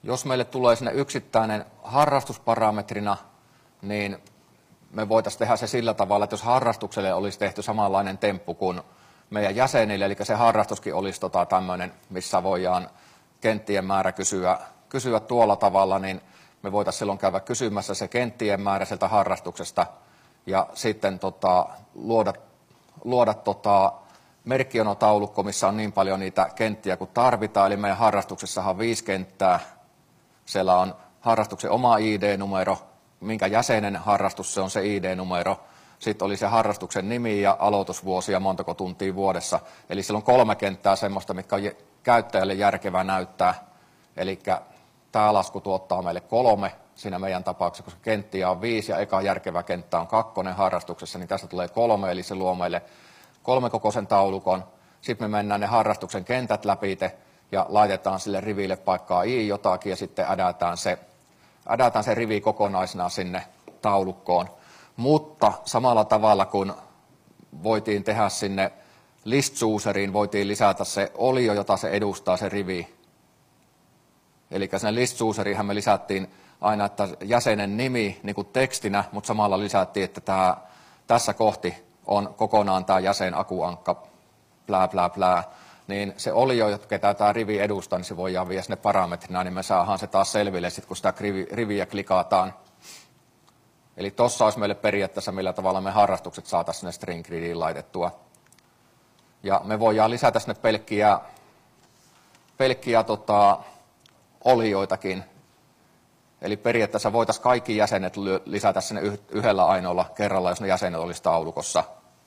Jos meille tulee sinne yksittäinen harrastusparametrina, niin me voitaisiin tehdä se sillä tavalla, että jos harrastukselle olisi tehty samanlainen temppu kuin meidän jäsenille, eli se harrastuskin olisi tota tämmöinen, missä voidaan kenttien määrä kysyä, kysyä tuolla tavalla, niin me voitaisiin silloin käydä kysymässä se kenttien määrä sieltä harrastuksesta ja sitten tota, luoda, luoda tota, merkkionotaulukko, missä on niin paljon niitä kenttiä kuin tarvitaan. Eli meidän harrastuksessahan on viisi kenttää. Siellä on harrastuksen oma I D-numero, minkä jäsenen harrastus se on se I D-numero. Sitten oli se harrastuksen nimi ja aloitusvuosi ja montako tuntia vuodessa. Eli siellä on kolme kenttää semmoista, mitkä on käyttäjälle järkevää näyttää. Eli tämä lasku tuottaa meille kolme siinä meidän tapauksessa, koska kenttiä on viisi ja eka järkevä kenttä on kakkonen harrastuksessa, niin tästä tulee kolme, eli se luo meille kolmekokoisen taulukon. Sitten me mennään ne harrastuksen kentät läpite ja laitetaan sille riville paikkaa I jotakin ja sitten ädätään se, ädätään se rivi kokonaisena sinne taulukkoon. Mutta samalla tavalla kuin voitiin tehdä sinne list-chooseriin, voitiin lisätä se olio, jota se edustaa, se rivi. Eli sinne list-chooseriinhan me lisättiin aina, että jäsenen nimi niin kuin tekstinä, mutta samalla lisättiin, että tämä, tässä kohti on kokonaan tämä jäsen akuankka, plää, plää, plää. Niin se olio, ketä tämä rivi edustaa, niin se voidaan viedä sinne parametrina, niin me saadaan se taas selville, sit kun sitä riviä klikataan. Eli tuossa olisi meille periaatteessa, millä tavalla me harrastukset saataisiin sinne string gridiin laitettua. Ja me voidaan lisätä sinne pelkkiä, pelkkiä tota, olioitakin. Eli periaatteessa voitaisiin kaikki jäsenet lisätä sinne yhdellä ainoalla kerralla, jos ne jäsenet olisi taulukossa.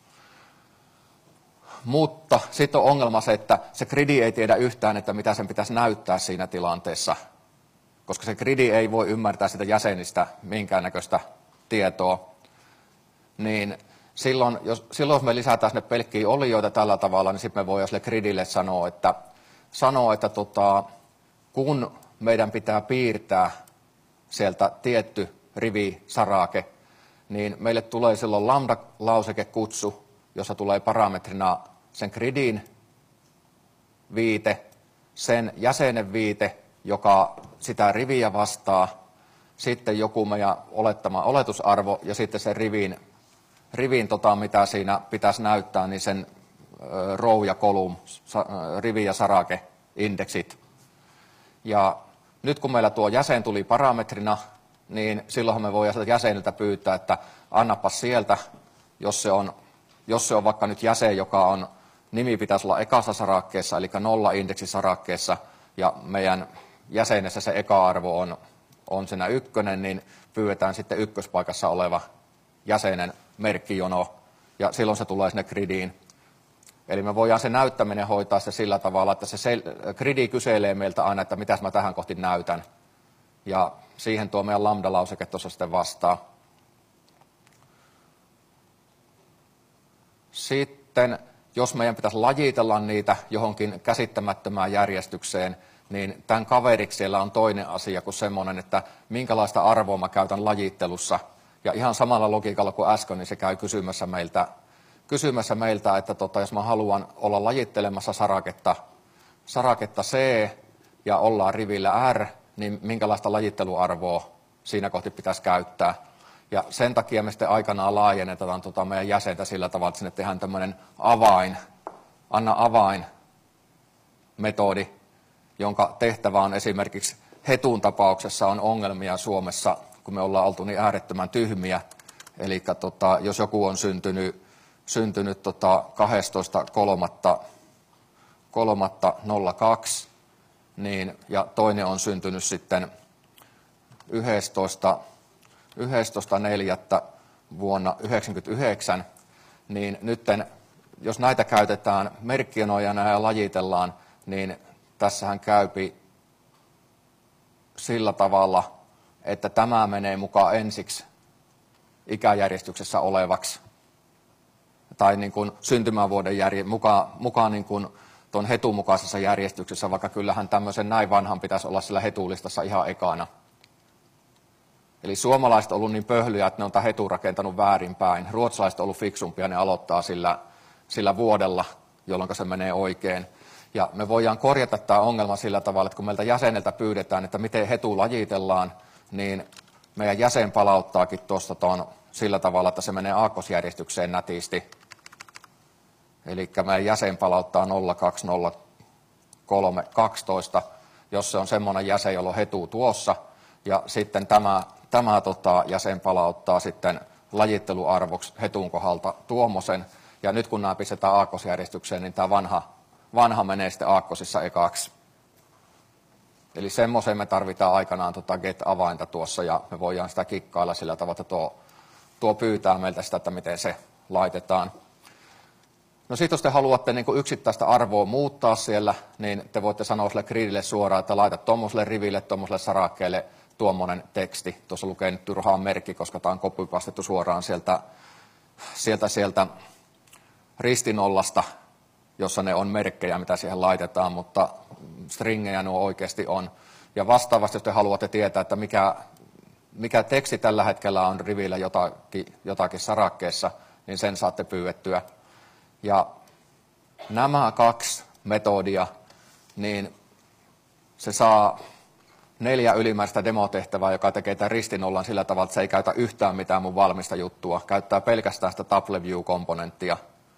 Mutta sitten on ongelma se, että se gridi ei tiedä yhtään, että mitä sen pitäisi näyttää siinä tilanteessa. Koska se gridi ei voi ymmärtää sitä jäsenistä minkäännäköistä tietoa. Niin silloin, jos, silloin jos me lisätään sinne pelkkiä olioita tällä tavalla, niin sitten me voidaan sille gridille sanoa, että, sanoa, että tota, kun meidän pitää piirtää sieltä tietty rivi-sarake, niin meille tulee silloin lambda-lausekekutsu, jossa tulee parametrina sen gridin viite, sen jäsenen viite, joka sitä riviä vastaa, sitten joku meidän olettama oletusarvo ja sitten se rivin, rivin tota, mitä siinä pitäisi näyttää, niin sen ö, row ja column, sa, rivi ja sarake indeksit. Ja nyt kun meillä tuo jäsen tuli parametrina, niin silloinhan me voidaan sieltä jäseniltä pyytää, että annapa sieltä, jos se on, jos se on vaikka nyt jäsen, joka on, nimi pitäisi olla ekassa sarakkeessa, eli nolla indeksisarakkeessa, ja meidän jäsenessä se eka-arvo on, on siinä ykkönen, niin pyydetään sitten ykköspaikassa oleva jäsenen merkkijono, ja silloin se tulee sinne gridiin. Eli me voidaan se näyttäminen hoitaa se sillä tavalla, että se sel- gridi kyselee meiltä aina, että mitäs mä tähän kohti näytän. Ja siihen tuo meidän lambda-lauseke tuossa sitten vastaa. Sitten, jos meidän pitäisi lajitella niitä johonkin käsittämättömään järjestykseen, niin tämän kaveriksi siellä on toinen asia kuin semmoinen, että minkälaista arvoa mä käytän lajittelussa. Ja ihan samalla logiikalla kuin äsken, niin se käy kysymässä meiltä, kysymässä meiltä että tota, jos mä haluan olla lajittelemassa saraketta, saraketta C ja ollaan rivillä R, niin minkälaista lajitteluarvoa siinä kohti pitäisi käyttää. Ja sen takia me sitten aikanaan laajennetaan tota meidän jäsentä sillä tavalla, että sinne tehdään tämmöinen avain, anna avain metodi, jonka tehtävä on esimerkiksi Hetun tapauksessa on ongelmia Suomessa, kun me ollaan oltu niin äärettömän tyhmiä. Eli tota, jos joku on syntynyt, syntynyt tota kahdestoista kolmatta nolla kaksi, niin, ja toinen on syntynyt sitten yhdestoista neljättä vuonna yhdeksänkymmentäyhdeksän, niin nytten, jos näitä käytetään merkkionojana ja lajitellaan, niin tässähän käypi sillä tavalla, että tämä menee mukaan ensiksi ikäjärjestyksessä olevaksi, tai niin kuin syntymävuoden järje, mukaan, mukaan niin kuin tuon hetun mukaisessa järjestyksessä, vaikka kyllähän tämmöisen näin vanhan pitäisi olla sillä hetulistassa ihan ekana. Eli suomalaiset on ollut niin pöhlyjä, että ne on tämän hetun rakentanut väärinpäin. Ruotsalaiset on ollut fiksumpia, ne aloittaa sillä, sillä vuodella, jolloin se menee oikein. Ja me voidaan korjata tämä ongelma sillä tavalla, että kun meiltä jäseneltä pyydetään, että miten hetu lajitellaan, niin meidän jäsen palauttaakin tuosta tuon sillä tavalla, että se menee aakkosjärjestykseen nätisti. Eli meidän jäsen palauttaa nolla kaksi nolla kolme kaksitoista, jos se on semmoinen jäsen, jolla on hetu tuossa. Ja sitten tämä, tämä tota, jäsen palauttaa sitten lajitteluarvoksi hetun kohdalta tuommoisen. Ja nyt kun nämä pistetään aakkosjärjestykseen, niin tämä vanha, vanha menee sitten aakkosissa ekaksi. Eli semmoiseen me tarvitaan aikanaan tota get-avainta tuossa, ja me voidaan sitä kikkailla sillä tavalla, että tuo, tuo pyytää meiltä sitä, että miten se laitetaan. No sitten jos te haluatte niin kuin yksittäistä arvoa muuttaa siellä, niin te voitte sanoa sille gridille suoraan, että laita tuommoiselle riville, tuommoiselle sarakkeelle tuommoinen teksti. Tuossa lukee nyt turhaan merkki, koska tämä on copypastettu suoraan sieltä, sieltä, sieltä ristinollasta, jossa ne on merkkejä, mitä siihen laitetaan, mutta stringejä nuo oikeasti on. Ja vastaavasti, jos te haluatte tietää, että mikä, mikä teksti tällä hetkellä on rivillä jotakin, jotakin sarakkeessa, niin sen saatte pyydettyä. Ja nämä kaksi metodia, niin se saa neljä ylimääräistä demotehtävää, joka tekee tämän ristinollan sillä tavalla, että se ei käytä yhtään mitään mun valmista juttua. Käyttää pelkästään sitä TableView-komponenttia.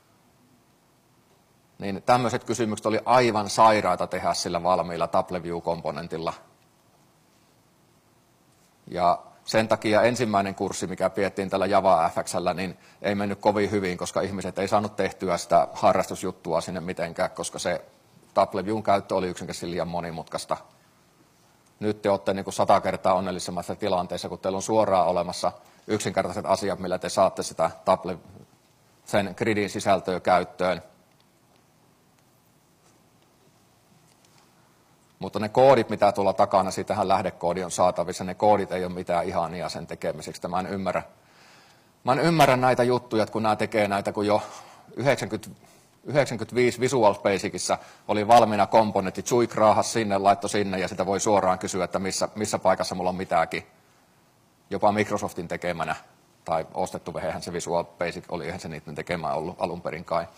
Niin tämmöiset kysymykset oli aivan sairaita tehdä sillä valmiilla TableView-komponentilla. Ja sen takia ensimmäinen kurssi, mikä pidettiin tällä JavaFX:llä, niin ei mennyt kovin hyvin, koska ihmiset ei saanut tehtyä sitä harrastusjuttua sinne mitenkään, koska se TableViewn käyttö oli yksinkertaisesti liian monimutkaista. Nyt te olette niin kuin sata kertaa onnellisemmassa tilanteessa, kun teillä on suoraan olemassa yksinkertaiset asiat, millä te saatte sitä table, sen gridin sisältöä käyttöön. Mutta ne koodit, mitä tuolla takana, siitähän lähdekoodi on saatavissa, ne koodit ei ole mitään ihania sen tekemiseksi. Mä en ymmärrä, Mä en ymmärrä näitä juttuja, että kun nämä tekee näitä, kun jo yhdeksänkymmentä, yhdeksänkymmentäviisi Visual Basicissa oli valmiina komponentti, Zuik raahas sinne, laittoi sinne ja sitä voi suoraan kysyä, että missä, missä paikassa mulla on mitäkin. Jopa Microsoftin tekemänä, tai ostettu vehehän se Visual Basic oli, eihän se niiden tekemään ollut alun perin kai.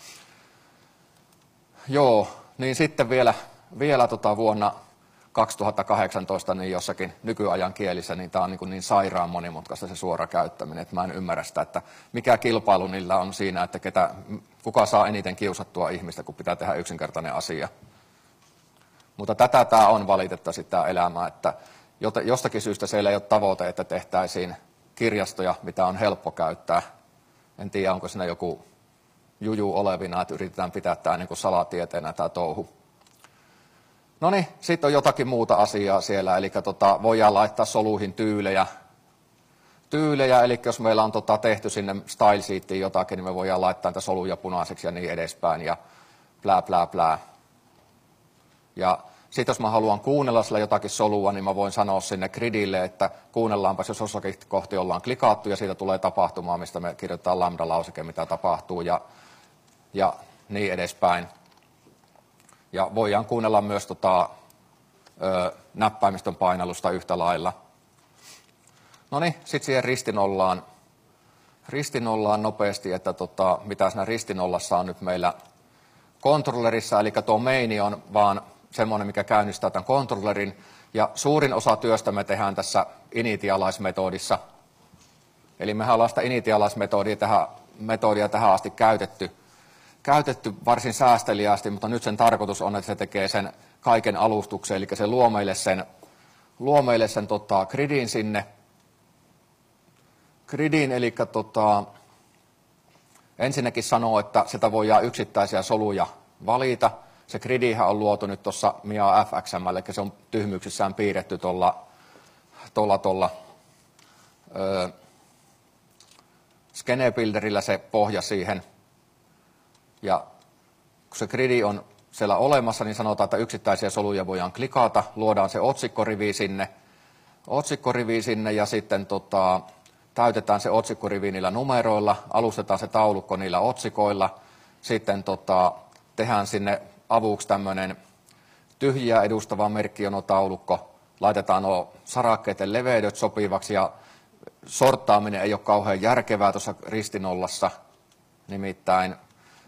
Joo, niin sitten vielä, vielä tota vuonna kaksituhattakahdeksantoista niin jossakin nykyajan kielissä, niin tämä on niin, niin sairaan monimutkaista se suora käyttäminen, että mä en ymmärrä sitä, että mikä kilpailu niillä on siinä, että ketä, kuka saa eniten kiusattua ihmistä, kun pitää tehdä yksinkertainen asia. Mutta tätä tämä on valitettavasti tämä elämä, että jostakin syystä siellä ei ole tavoite, että tehtäisiin kirjastoja, mitä on helppo käyttää. En tiedä, onko siinä joku juju olevina, että yritetään pitää tämä niin kuin salatieteenä tämä touhu. No niin, sitten on jotakin muuta asiaa siellä, eli tota, voidaan laittaa soluihin tyylejä. Tyylejä, eli jos meillä on tota, tehty sinne style sheetiin jotakin, niin me voidaan laittaa niitä soluja punaiseksi ja niin edespäin, ja plää, plää, plää. Ja sitten jos mä haluan kuunnella sillä jotakin solua, niin mä voin sanoa sinne gridille, että kuunnellaanpas, jos jossakin kohti ollaan klikattu, ja siitä tulee tapahtumaa, mistä me kirjoitetaan lambda-lauseke, mitä tapahtuu, ja, ja niin edespäin. Ja voidaan kuunnella myös tota, ö, näppäimistön painallusta yhtä lailla. No niin, sitten siihen ristinollaan, ristinollaan nopeasti, että tota, mitä siinä ristinollassa on nyt meillä controllerissa, eli tuo main on vaan semmoinen, mikä käynnistää tämän controllerin, ja suurin osa työstä me tehdään tässä initialize-metodissa. Eli mehän ollaan sitä initialize-metodia tähän, metodia tähän asti käytetty, käytetty varsin säästeliäästi, mutta nyt sen tarkoitus on, että se tekee sen kaiken alustuksen, eli se luo meille sen, luo meille sen tota, gridin sinne. Gridin, eli tota, ensinnäkin sanoo, että sitä voidaan yksittäisiä soluja valita. Se gridihän on luotu nyt tuossa M I A F X M, eli se on tyhmyyksissään piirretty tuolla tuolla, tuolla, ö, Skene Builderillä se pohja siihen. Ja kun se gridi on siellä olemassa, niin sanotaan, että yksittäisiä soluja voidaan klikata, luodaan se otsikkorivi sinne, otsikkorivi sinne ja sitten tota, täytetään se otsikkorivi niillä numeroilla, alustetaan se taulukko niillä otsikoilla, sitten tota, tehdään sinne avuksi tämmöinen tyhjiä edustava merkkionotaulukko, laitetaan nuo sarakkeiden leveydet sopivaksi ja sorttaaminen ei ole kauhean järkevää tuossa ristinollassa, nimittäin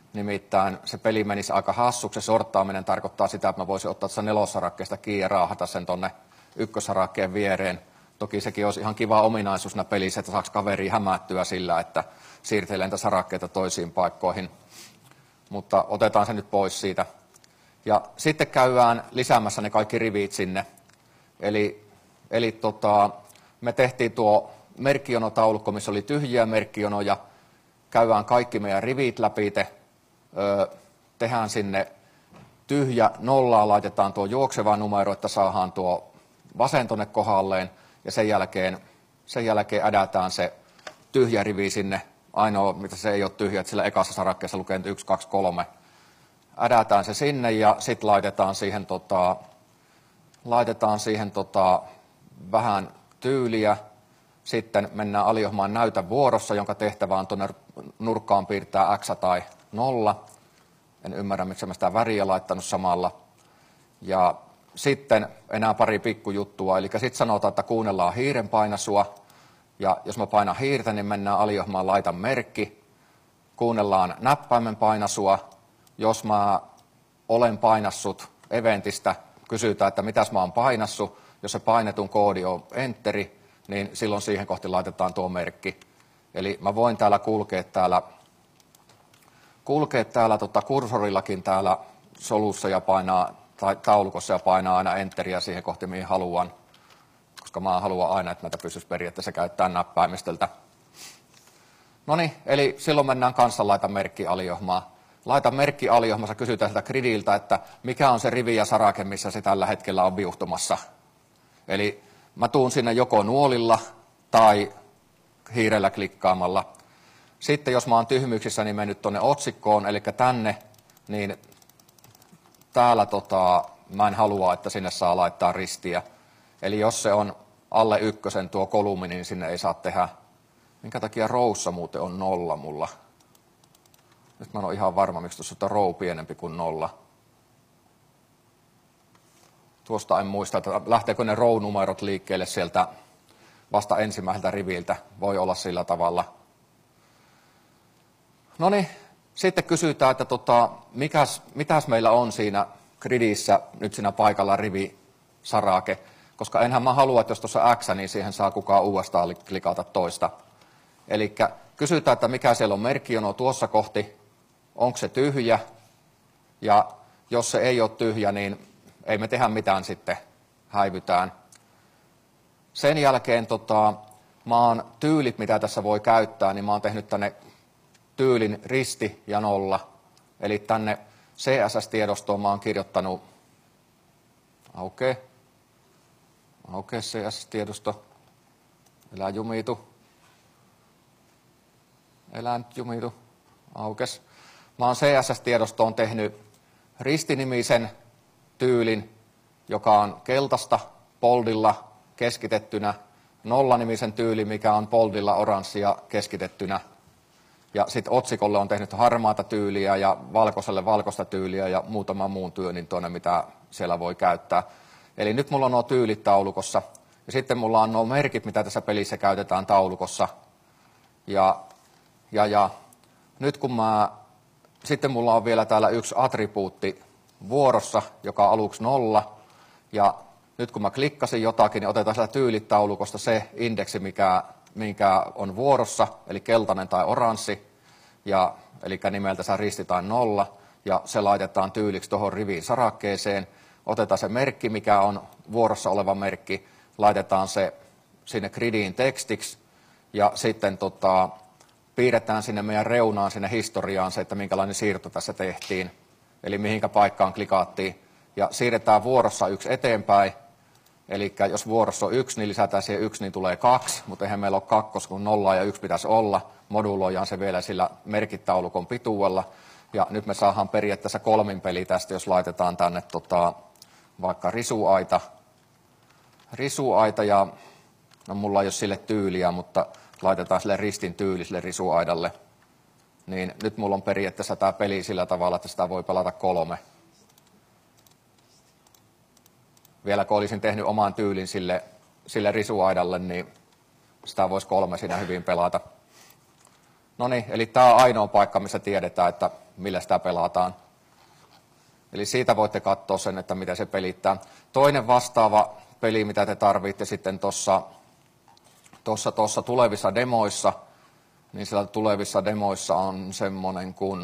Nimittäin se peli menisi aika hassuksi. Se sorttaaminen tarkoittaa sitä, että mä voisin ottaa tässä nelossarakkeesta kiinni ja raahata sen tonne ykkössarakkeen viereen. Toki sekin olisi ihan kiva ominaisuus siinä pelissä, että saaks kaveri hämättyä sillä, että siirtelee niitä sarakkeita toisiin paikkoihin. Mutta otetaan se nyt pois siitä. Ja sitten käydään lisäämässä ne kaikki rivit sinne. Eli, eli tota, me tehtiin tuo merkkijonotaulukko, missä oli tyhjiä merkkijonoja. Käydään kaikki meidän rivit läpi. Öö, tehdään sinne tyhjä nollaa, laitetaan tuo juokseva numero, että saadaan tuo vasen tonne kohdalleen. Ja sen jälkeen, sen jälkeen ädätään se tyhjä rivi sinne. Ainoa, mitä se ei ole tyhjä, että sillä ekassa sarakkeessa lukee yksi, kaksi, kolme. Ädätään se sinne ja sitten laitetaan siihen, tota, laitetaan siihen tota, vähän tyyliä. Sitten mennään aliohmaan näytä vuorossa, jonka tehtävä on tuonne nurkkaan piirtää X tai nolla. En ymmärrä, miksi mä sitä väriä laittanut samalla. Ja sitten enää pari pikkujuttua. Eli sitten sanotaan, että kuunnellaan hiiren painasua. Ja jos mä painan hiirtä, niin mennään aliohmaan laitan merkki. Kuunnellaan näppäimen painasua. Jos mä olen painassut eventistä, kysytään, että mitäs mä oon painassut. Jos se painetun koodi on enteri, niin silloin siihen kohti laitetaan tuo merkki. Eli mä voin täällä kulkea täällä, kulkea täällä tota kursorillakin täällä solussa ja painaa, tai taulukossa ja painaa aina enteriä siihen kohti, mihin haluan. Koska mä haluan aina, että näitä pystyisi periaatteessa käyttää näppäimistöltä. No niin, eli silloin mennään kanssa laita merkki aliohmaan. Laita merkki aliohmassa, kysytään sitä gridiltä, että mikä on se rivi ja sarake, missä se tällä hetkellä on viuhtumassa. Eli mä tuun sinne joko nuolilla tai hiirellä klikkaamalla. Sitten jos mä oon tyhmyyksissä, niin mennyt tuonne otsikkoon, eli tänne, niin täällä tota, mä en halua, että sinne saa laittaa ristiä. Eli jos se on alle ykkösen tuo kolumni, niin sinne ei saa tehdä. Minkä takia rowssa muuten on nolla mulla? Nyt mä en ole ihan varma, miksi tuossa on row pienempi kuin nolla. Tuosta en muista, että lähteekö ne row-numerot liikkeelle sieltä vasta ensimmäiseltä riviltä. Voi olla sillä tavalla. No niin, sitten kysytään, että tota, mikäs, mitäs meillä on siinä gridissä nyt siinä paikalla rivisarake. Koska enhän mä halua, että jos tuossa X, niin siihen saa kukaan uudestaan klikata toista. Eli kysytään, että mikä siellä on merkkijono tuossa kohti. Onko se tyhjä? Ja jos se ei ole tyhjä, niin ei me tehdä mitään sitten, häivytään. Sen jälkeen tota, mä oon tyylit, mitä tässä voi käyttää, niin mä oon tehnyt tänne tyylin risti ja nolla. Eli tänne C S S-tiedostoon mä oon kirjoittanut, aukee, aukee C S S-tiedosto, elää jumitu, elää nyt jumitu, aukes. Mä oon C S S-tiedostoon tehnyt ristinimisen tyylin, joka on keltaista boldilla keskitettynä, nollanimisen tyyli, mikä on boldilla oranssia keskitettynä. Ja sitten otsikolle on tehnyt harmaata tyyliä ja valkoiselle valkoista tyyliä ja muutaman muun tyylin tuonne, mitä siellä voi käyttää. Eli nyt mulla on nuo tyylit taulukossa. Ja sitten mulla on nuo merkit, mitä tässä pelissä käytetään taulukossa. Ja, ja, ja nyt kun mä, sitten mulla on vielä täällä yksi attribuutti vuorossa, joka on aluksi nolla. Ja nyt kun mä klikkasin jotakin, niin otetaan sieltä tyylitaulukosta se indeksi, mikä, mikä on vuorossa, eli keltainen tai oranssi, ja, eli nimeltä saa risti tai nolla, ja se laitetaan tyyliksi tuohon riviin sarakkeeseen. Otetaan se merkki, mikä on vuorossa oleva merkki, laitetaan se sinne gridiin tekstiksi, ja sitten tota, piirretään sinne meidän reunaan, sinne historiaan se, että minkälainen siirto tässä tehtiin, eli mihinkä paikkaan klikattiin, ja siirretään vuorossa yksi eteenpäin. Eli jos vuorossa on yksi, niin lisätään siihen yksi, niin tulee kaksi, mutta eihän meillä ole kakkos, kun nolla ja yksi pitäisi olla. Moduloidaan se vielä sillä merkitaulukon pituudella. Ja nyt me saadaan periaatteessa kolmin peli tästä, jos laitetaan tänne tota, vaikka risuaita. Risuaita ja, no mulla ei ole sille tyyliä, mutta laitetaan sille ristin tyyli sille risuaidalle. Niin nyt mulla on periaatteessa tämä peli sillä tavalla, että sitä voi pelata kolme. Vielä kun olisin tehnyt oman tyylin sille, sille risuaidalle, niin sitä voisi kolme siinä hyvin pelata. No niin, eli tämä on ainoa paikka, missä tiedetään, että millä sitä pelataan. Eli siitä voitte katsoa sen, että miten se pelittää. Toinen vastaava peli, mitä te tarvitte sitten tuossa tossa, tossa tulevissa demoissa, niin siellä tulevissa demoissa on semmoinen kuin,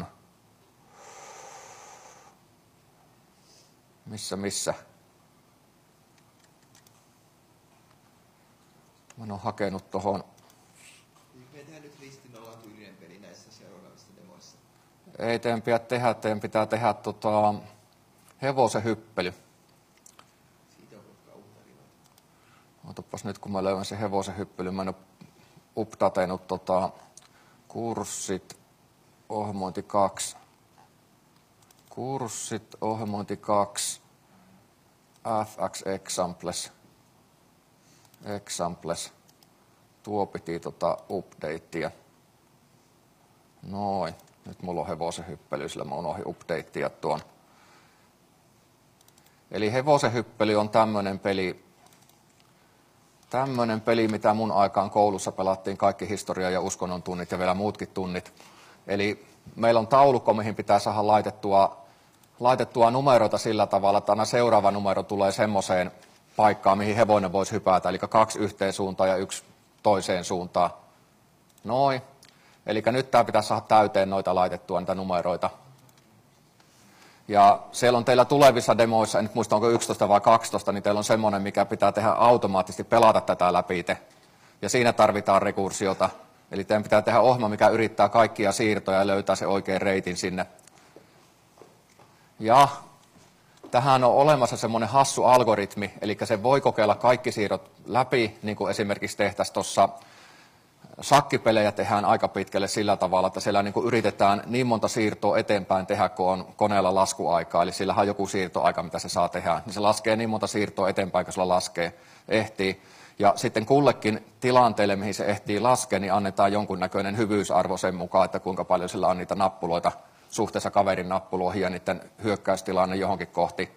missä, missä? Mä en ole hakenut tuohon. Me tehdään nyt ristinnalla tyylinen peli näissä seuraavissa demoissa. Ei teidän pidä tehdä, teidän pitää tehdä tota, hevosen hyppely. Siitä on uutta riloa. Otapas nyt, kun mä löydän sen hevosen hyppely, mä en ole updateinut tota, kurssit, ohjelmointi kaksi. Kurssit, ohjelmointi kaksi, F X Examples. Examples. Tuo piti tota updatea. Noin. Nyt mulla on hevosen hyppely, sillä mä unohdin updatea tuon. Eli hevosen hyppely on tämmönen peli, tämmönen peli, mitä mun aikaan koulussa pelattiin kaikki historia- ja uskonnon tunnit ja vielä muutkin tunnit. Eli meillä on taulukko, mihin pitää saada laitettua, laitettua numeroita sillä tavalla, että aina seuraava numero tulee semmoiseen paikkaan, mihin hevonen voisi hypätä. Eli kaksi yhteen suuntaan ja yksi toiseen suuntaan. Noin. Eli nyt tämä pitää saada täyteen noita laitettua, niitä numeroita. Ja siellä on teillä tulevissa demoissa, en nyt muista onko yksitoista vai kaksitoista, niin teillä on semmoinen, mikä pitää tehdä automaattisesti, pelata tätä läpi. Ja siinä tarvitaan rekursiota. Eli teidän pitää tehdä ohjelma, mikä yrittää kaikkia siirtoja ja löytää se oikean reitin sinne. Ja tähän on olemassa semmoinen hassu algoritmi, eli se voi kokeilla kaikki siirrot läpi, niin kuin esimerkiksi tehtäisiin tuossa shakkipelejä tehdään aika pitkälle sillä tavalla, että siellä niin kuin yritetään niin monta siirtoa eteenpäin tehdä, kun on koneella laskuaikaa. Eli sillä on joku siirtoaika, mitä se saa tehdä. Niin se laskee niin monta siirtoa eteenpäin, kun sillä laskee, ehtii. Ja sitten kullekin tilanteelle, mihin se ehtii laskea, niin annetaan jonkunnäköinen hyvyysarvo sen mukaan, että kuinka paljon sillä on niitä nappuloita suhteessa kaverin nappuloihin ja niiden hyökkäystilanne johonkin kohti.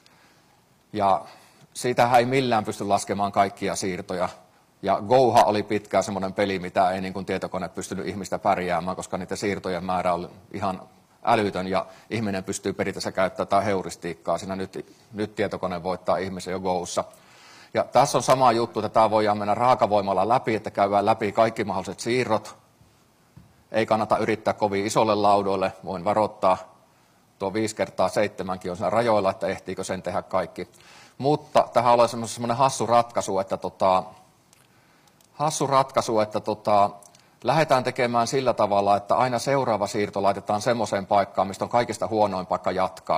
Ja siitähän ei millään pysty laskemaan kaikkia siirtoja. Ja Goha oli pitkään semmoinen peli, mitä ei niin kuin tietokone pystynyt ihmistä pärjäämään, koska niiden siirtojen määrä oli ihan älytön ja ihminen pystyy periaatteessa käyttämään tai heuristiikkaa. Siinä nyt, nyt tietokone voittaa ihmisen jo Gossa. Ja tässä on sama juttu, että tämä voidaan mennä raakavoimalla läpi, että käydään läpi kaikki mahdolliset siirrot. Ei kannata yrittää kovin isolle laudoille, voin varoittaa. Tuo viisi kertaa seitsemänkin on siinä rajoilla, että ehtiikö sen tehdä kaikki. Mutta tähän on semmoinen hassu ratkaisu, että tota, hassu ratkaisu, että tota, lähdetään tekemään sillä tavalla, että aina seuraava siirto laitetaan semmoiseen paikkaan, mistä on kaikista huonoin paikka jatkaa.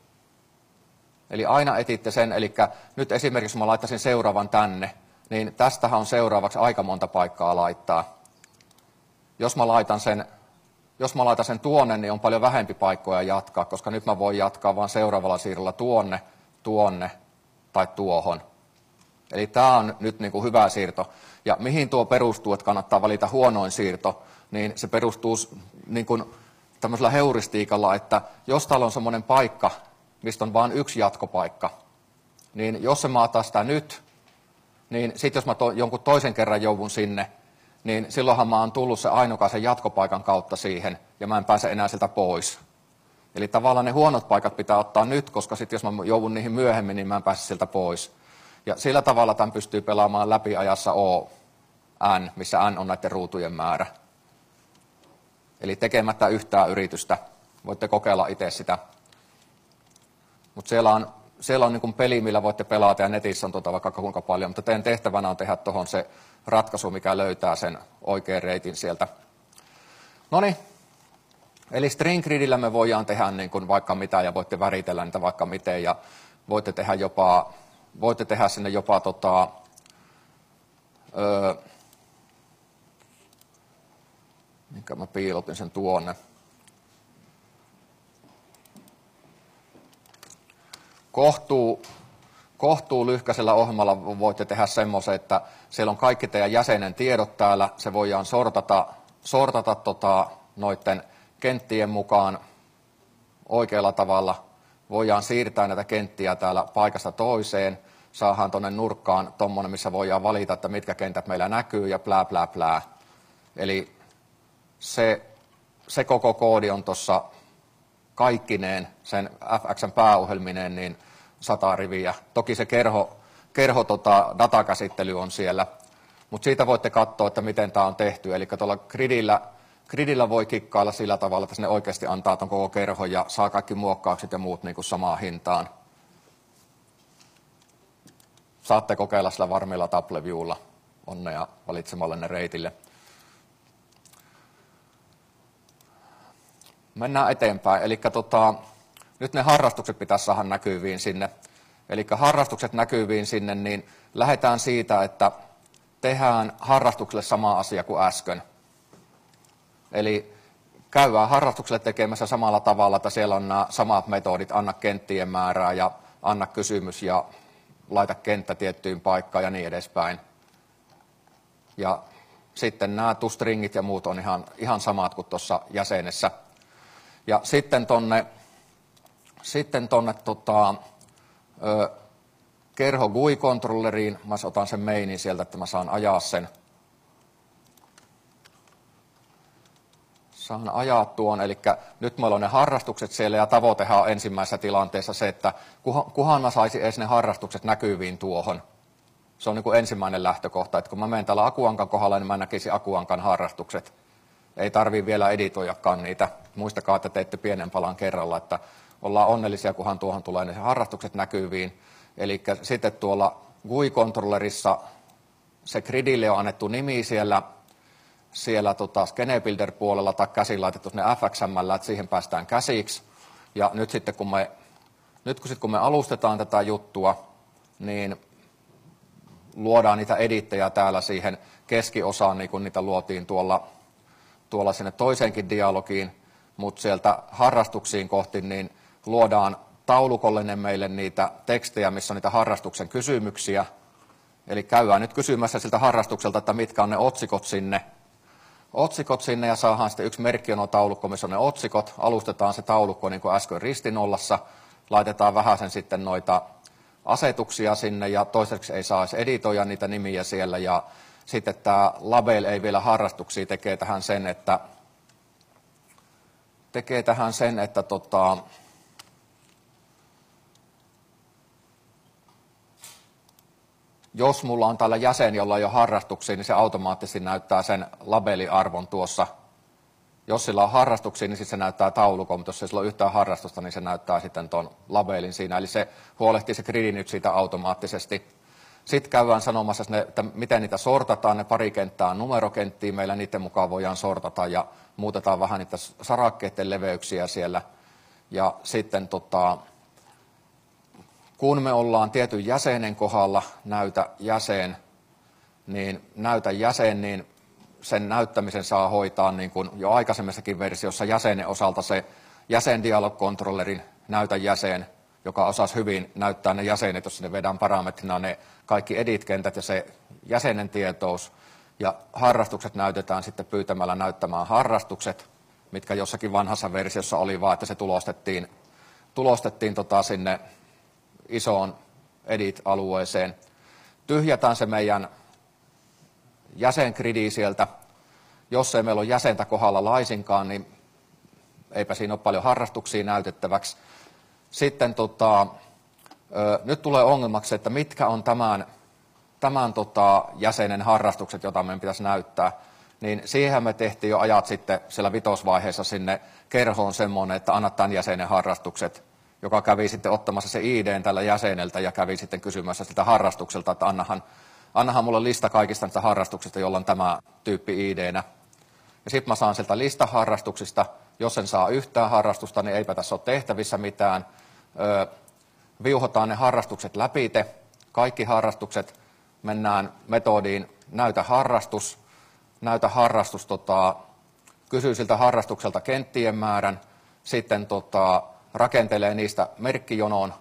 Eli aina etitte sen, eli nyt esimerkiksi mä laittaisin seuraavan tänne, niin tästähän on seuraavaksi aika monta paikkaa laittaa. Jos mä laitan sen, jos mä laitan sen tuonne, niin on paljon vähempi paikkoja jatkaa, koska nyt mä voin jatkaa vain seuraavalla siirrolla tuonne, tuonne tai tuohon. Eli tämä on nyt niin kuin hyvä siirto. Ja mihin tuo perustuu, että kannattaa valita huonoin siirto, niin se perustuu niin kuin tämmöisellä heuristiikalla, että jos täällä on semmoinen paikka, mistä on vain yksi jatkopaikka, niin jos mä otan sitä nyt, niin sitten jos mä to, jonkun toisen kerran joudun sinne, niin silloinhan mä oon tullut se ainokaisen jatkopaikan kautta siihen, ja mä en pääse enää sieltä pois. Eli tavallaan ne huonot paikat pitää ottaa nyt, koska sitten jos mä joudun niihin myöhemmin, niin mä en pääse sieltä pois. Ja sillä tavalla tämän pystyy pelaamaan läpi ajassa O, N, missä N on näiden ruutujen määrä. Eli tekemättä yhtään yritystä. Voitte kokeilla itse sitä. Mutta siellä on, siellä on niin kuin peli, millä voitte pelata, ja netissä on tuota vaikka kuinka paljon. Mutta teidän tehtävänä on tehdä tuohon se ratkaisu, mikä löytää sen oikean reitin sieltä. Noniin. Eli string gridillä me voidaan tehdä niin kuin vaikka mitä, ja voitte väritellä niitä vaikka miten, ja voitte tehdä jopa... Voitte tehdä sinne jopa, tota, öö, minkä mä piilotin sen tuonne. Kohtuu, kohtuu lyhkäisellä ohjelmalla voitte tehdä semmoisen, että siellä on kaikki teidän jäsenen tiedot täällä. Se voidaan sortata, sortata tota, noiden kenttien mukaan oikealla tavalla. Voidaan siirtää näitä kenttiä täällä paikasta toiseen. Saadaan tuonne nurkkaan tuommoinen, missä voidaan valita, että mitkä kentät meillä näkyy ja plää, plää, plää. Eli se, se koko koodi on tuossa kaikkineen, sen F X:n pääohjelmineen, niin sata riviä. Toki se kerho, kerho tota, datakäsittely on siellä, mutta siitä voitte katsoa, että miten tämä on tehty. Eli tuolla gridillä, gridillä voi kikkailla sillä tavalla, että sinne oikeasti antaa tuon koko kerhon ja saa kaikki muokkaukset ja muut niin kuin samaan hintaan. Saatte kokeilla sillä varmilla tableviewlla. Onnea valitsemallenne reitille. Mennään eteenpäin. Eli tota, nyt ne harrastukset pitäisi saada näkyviin sinne. Eli harrastukset näkyviin sinne, niin lähdetään siitä, että tehdään harrastukselle sama asia kuin äsken. Eli käydään harrastukselle tekemässä samalla tavalla, että siellä on nämä samat metodit, anna kenttien määrää ja anna kysymys ja laita kenttä tiettyyn paikkaan ja niin edespäin. Ja sitten nämä toStringit ja muut on ihan, ihan samat kuin tuossa jäsenessä. Ja sitten tonne, sitten tonne tota, ö, kerho G U I-kontrolleriin, mä otan sen mainin sieltä, että mä saan ajaa sen. Saan ajaa tuon, eli nyt meillä on ne harrastukset siellä ja tavoitehan on ensimmäisessä tilanteessa se, että kuhan mä saisin edes ne harrastukset näkyviin tuohon. Se on niin kuin ensimmäinen lähtökohta, että kun mä menen täällä Akuankan kohdalla, niin mä näkisin Akuankan harrastukset. Ei tarvitse vielä editoijakaan niitä. Muistakaa, että teette pienen palan kerralla, että ollaan onnellisia, kunhan tuohon tulee ne harrastukset näkyviin. Eli sitten tuolla G U I-kontrollerissa se gridille on annettu nimi siellä, siellä tota Skenebuilder-puolella tai käsin laitettu sinne F X M:llä, että siihen päästään käsiksi. Ja nyt sitten kun me, nyt kun, sit, kun me alustetaan tätä juttua, niin luodaan niitä edittejä täällä siihen keskiosaan, niin kuin niitä luotiin tuolla, tuolla sinne toiseenkin dialogiin, mutta sieltä harrastuksiin kohti, niin luodaan taulukolle meille niitä tekstejä, missä on niitä harrastuksen kysymyksiä. Eli käydään nyt kysymässä siltä harrastukselta, että mitkä on ne otsikot sinne. Otsikot sinne ja saadaan sitten yksi merkkiono-taulukko, missä on ne otsikot. Alustetaan se taulukko niin kuin äsken ristinollassa. Laitetaan vähän sen sitten noita asetuksia sinne ja toiseksi ei saa edes editoida niitä nimiä siellä. Ja sitten tämä label ei vielä harrastuksia tekee tähän sen, että, tekee tähän sen, että tota, jos mulla on täällä jäsen, jolla ei ole harrastuksia, niin se automaattisesti näyttää sen labeliarvon tuossa. Jos sillä on harrastuksia, niin sitten se näyttää taulukon, mutta jos ei sillä ole yhtään harrastusta, niin se näyttää sitten tuon labelin siinä. Eli se huolehtii se gridi nyt siitä automaattisesti. Sitten käydään sanomassa, että miten niitä sortataan. Ne pari kenttää on numerokenttiä, meillä niiden mukaan voidaan sortata ja muutetaan vähän niitä sarakkeiden leveyksiä siellä. Ja sitten tota, kun me ollaan tietyn jäsenen kohdalla, näytä jäsen, niin näytä jäsen, niin sen näyttämisen saa hoitaa niin kuin jo aikaisemmissakin versiossa jäsenen osalta se jäsen dialog-controllerin näytä jäsen, joka osasi hyvin näyttää ne jäsenet, jos ne vedään parametrina ne kaikki edit-kentät ja se jäsenen tietous. Ja harrastukset näytetään sitten pyytämällä näyttämään harrastukset, mitkä jossakin vanhassa versiossa oli vaan, että se tulostettiin, tulostettiin tota sinne isoon edit-alueeseen. Tyhjätään se meidän jäsengridi sieltä. Jos ei meillä ole jäsentä kohdalla laisinkaan, niin eipä siinä ole paljon harrastuksia näytettäväksi. Sitten tota, ö, nyt tulee ongelmaksi, että mitkä on tämän, tämän tota, jäsenen harrastukset, jota meidän pitäisi näyttää. Niin siihen me tehtiin jo ajat sitten siellä vitosvaiheessa sinne kerhoon semmoinen, että anna tämän jäsenen harrastukset, joka kävi sitten ottamassa se I D:n tällä jäseneltä ja kävi sitten kysymässä sitä harrastukselta, että annahan, annahan mulle lista kaikista niistä harrastuksista, jolla on tämä tyyppi I D:nä. Ja sitten mä saan sieltä lista harrastuksista. Jos en saa yhtään harrastusta, niin eipä tässä ole tehtävissä mitään. Öö, viuhotaan ne harrastukset läpite. Kaikki harrastukset mennään metodiin näytä harrastus. Näytä harrastus, tota, kysyy siltä harrastukselta kenttien määrän. Sitten tota, rakentelee niistä merkkijonoon.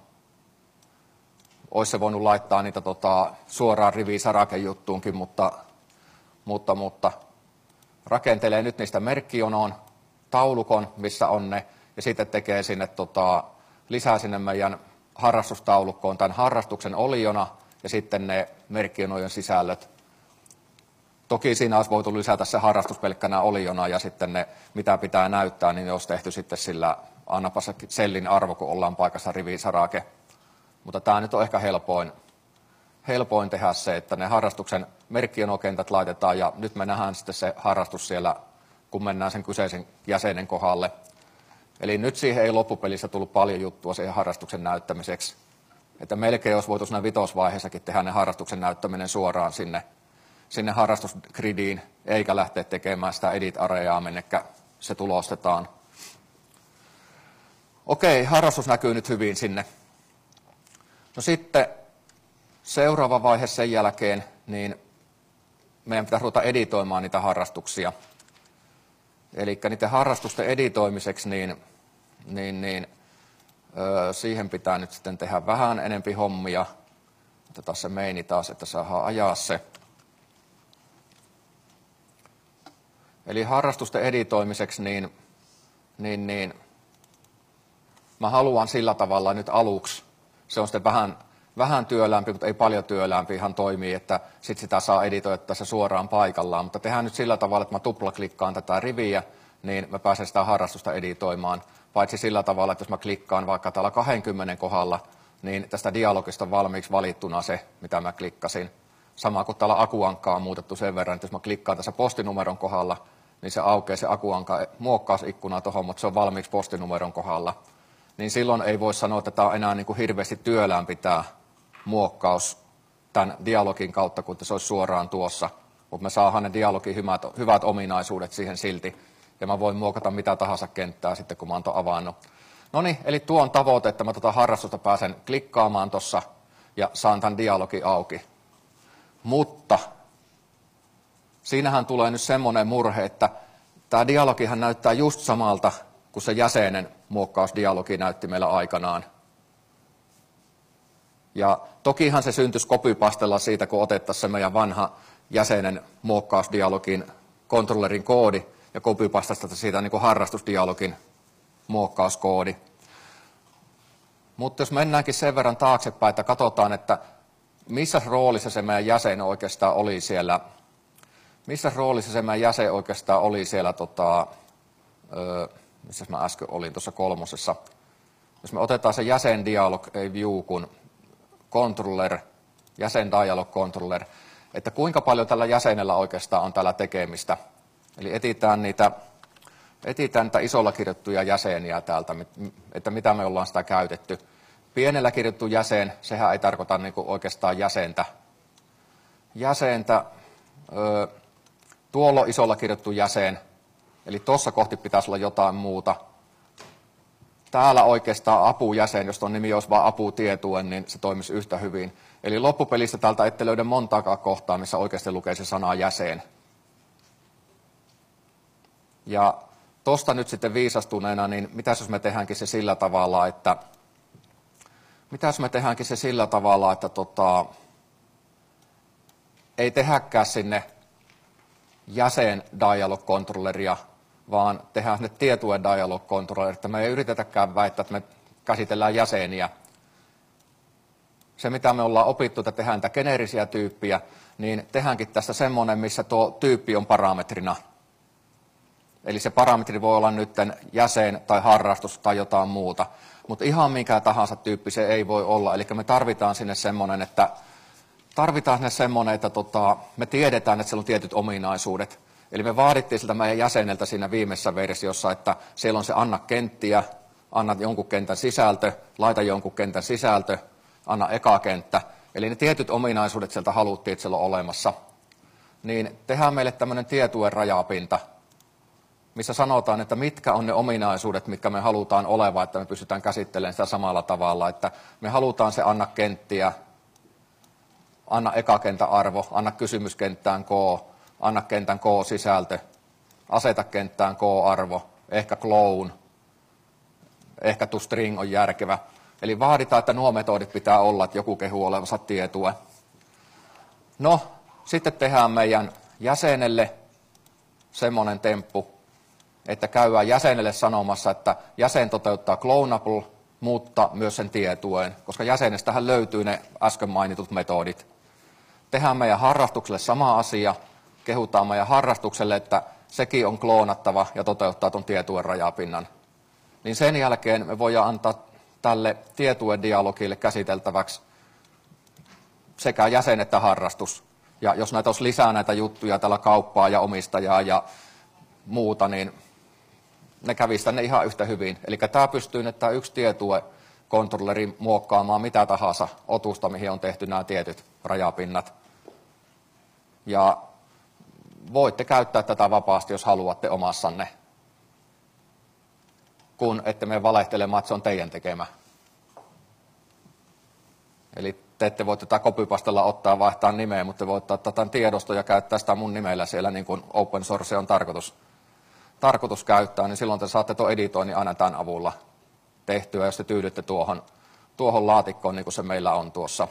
Olisi se voinut laittaa niitä tota, suoraan riviin sarakejuttuunkin, mutta, mutta, mutta rakentelee nyt niistä merkkijonoon taulukon, missä on ne, ja sitten tekee sinne, tota, lisää sinne meidän harrastustaulukkoon tämän harrastuksen oliona, ja sitten ne merkkijonojen sisällöt. Toki siinä olisi voitu lisätä se harrastus pelkkänä oliona ja sitten ne, mitä pitää näyttää, niin ne olisi tehty sitten sillä annapa se sellin arvo, kun ollaan paikassa rivisarake. Mutta tämä nyt on ehkä helpoin, helpoin tehdä se, että ne harrastuksen merkkionokentät laitetaan ja nyt me nähdään sitten se harrastus siellä, kun mennään sen kyseisen jäsenen kohdalle. Eli nyt siihen ei loppupelissä tullut paljon juttua siihen harrastuksen näyttämiseksi. Että melkein olisi voitu siinä vitosvaiheessakin tehdä ne harrastuksen näyttäminen suoraan sinne, sinne harrastusgridiin, eikä lähteä tekemään sitä edit-areaa, minnekä se tulostetaan. Okei, harrastus näkyy nyt hyvin sinne. No sitten seuraava vaihe sen jälkeen, niin meidän pitää ruveta editoimaan niitä harrastuksia. Eli niiden harrastusten editoimiseksi, niin, niin, niin ö, siihen pitää nyt sitten tehdä vähän enempi hommia. Otetaan se meini taas, että saadaan ajaa se. Eli harrastusten editoimiseksi, niin, niin, niin mä haluan sillä tavalla nyt aluksi, se on sitten vähän, vähän työlämpi, mutta ei paljon työlämpi, ihan toimii, että sitten sitä saa editoida se suoraan paikallaan. Mutta tehdään nyt sillä tavalla, että mä tuplaklikkaan tätä riviä, niin mä pääsen sitä harrastusta editoimaan. Paitsi sillä tavalla, että jos mä klikkaan vaikka täällä kaksikymmentä kohdalla, niin tästä dialogista on valmiiksi valittuna se, mitä mä klikkasin. Sama kuin täällä akuankkaa on muutettu sen verran, että jos mä klikkaan tässä postinumeron kohdalla, niin se aukeaa se akuanka muokkausikkuna tuohon, mutta se on valmiiksi postinumeron kohdalla. Niin silloin ei voi sanoa, että tämä on enää niin kuin hirveästi työlämpi tämä muokkaus tämän dialogin kautta, kun se olisi suoraan tuossa. Mutta me saadaan ne dialogin hyvät, hyvät ominaisuudet siihen silti. Ja mä voin muokata mitä tahansa kenttää sitten, kun mä oon ton avannut. No niin, eli tuo on tavoite, että mä tuota harrastusta pääsen klikkaamaan tuossa ja saan tämän dialogin auki. Mutta siinähän tulee nyt semmoinen murhe, että tämä dialogihan näyttää just samalta kuin se jäsenen muokkausdialogi näytti meillä aikanaan. Ja tokihan se syntyisi copypastella siitä, kun otettaisiin se meidän vanha jäsenen muokkausdialogin kontrollerin koodi ja copypastasta siitä niin kuin harrastusdialogin muokkauskoodi. Mutta jos mennäänkin sen verran taaksepäin, että katsotaan, että missä roolissa se meidän jäsen oikeastaan oli siellä, missä roolissa se meidän jäsen oikeastaan oli siellä, tota, öö, missä mä äsken olin tuossa kolmosessa. Jos me otetaan se jäsen dialog, ei view, kun controller, jäsen dialog controller, että kuinka paljon tällä jäsenellä oikeastaan on täällä tekemistä. Eli etsitään niitä, etsitään niitä isolla kirjoittuja jäseniä täältä, että mitä me ollaan sitä käytetty. Pienellä kirjoittu jäsen, sehän ei tarkoita niin kuin oikeastaan jäsentä. Jäsentä, öö, tuolla on isolla kirjoittu jäsen, eli tuossa kohti pitäisi olla jotain muuta. Täällä oikeastaan apujäsen, jos tuon nimi olisi vain aputietuen, niin se toimisi yhtä hyvin. Eli loppupelistä täältä ette löydä montaakaan kohtaa, missä oikeasti lukee se sana jäsen. Ja tuosta nyt sitten viisastuneena, niin mitäs jos me tehdäänkin se sillä tavalla, että mitäs me tehdäänkin se sillä tavalla, että tota, ei tehdäkään sinne jäsen dialog controlleria, vaan tehdään sinne tietuen dialog controller, että me ei yritetäkään väittää, että me käsitellään jäseniä. Se, mitä me ollaan opittu, että tehdään niitä geneerisiä tyyppiä, niin tehdäänkin tästä semmoinen, missä tuo tyyppi on parametrina. Eli se parametri voi olla nyt jäsen tai harrastus tai jotain muuta. Mutta ihan mikä tahansa tyyppi se ei voi olla. Eli me tarvitaan sinne semmoinen, että, tarvitaan sinne semmoinen, että tota, me tiedetään, että siellä on tietyt ominaisuudet. Eli me vaadittiin siltä meidän jäseneltä siinä viimeisessä versiossa, että siellä on se anna kenttiä, anna jonkun kentän sisältö, laita jonkun kentän sisältö, anna eka kenttä. Eli ne tietyt ominaisuudet sieltä haluttiin, että siellä on olemassa. Niin tehdään meille tämmöinen tietuen rajapinta, missä sanotaan, että mitkä on ne ominaisuudet, mitkä me halutaan oleva, että me pystytään käsittelemään sitä samalla tavalla, että me halutaan se anna kenttiä, anna eka kentän arvo, anna kysymyskenttään K, anna kentän K-sisältö, aseta kenttään K-arvo, ehkä clone, ehkä toString on järkevä. Eli vaaditaan, että nuo metodit pitää olla, että joku kehuu olevansa tietue. No, sitten tehdään meidän jäsenelle semmoinen temppu, että käydään jäsenelle sanomassa, että jäsen toteuttaa clonable, mutta myös sen tietuen, koska jäsenestähän löytyy ne äsken mainitut metodit. Tehdään meidän harrastukselle sama asia, kehutaan meidän harrastukselle, että sekin on kloonattava ja toteuttaa tuon tietuen rajapinnan. Niin sen jälkeen me voidaan antaa tälle tietuen dialogille käsiteltäväksi sekä jäsen että harrastus. Ja jos näitä olisi lisää näitä juttuja, tällä kauppaa ja omistajaa ja muuta, niin ne kävisi tänne ihan yhtä hyvin. Eli tämä pystyy nyt tämä yksi tietue-kontrolleri muokkaamaan mitä tahansa otusta, mihin on tehty nämä tietyt rajapinnat. Ja voitte käyttää tätä vapaasti, jos haluatte omassanne, kun ette mene valehtelemaan, että se on teidän tekemä. Eli te ette voi tätä copypastella ottaa vaihtaa nimeä, mutta te voitte ottaa tämän tiedoston ja käyttää sitä mun nimellä siellä, niin kuin open source on tarkoitus, tarkoitus käyttää, niin silloin te saatte tuon editoinnin aina tämän avulla tehtyä, jos te tyydytte tuohon, tuohon laatikkoon, niin kuin se meillä on tuossa.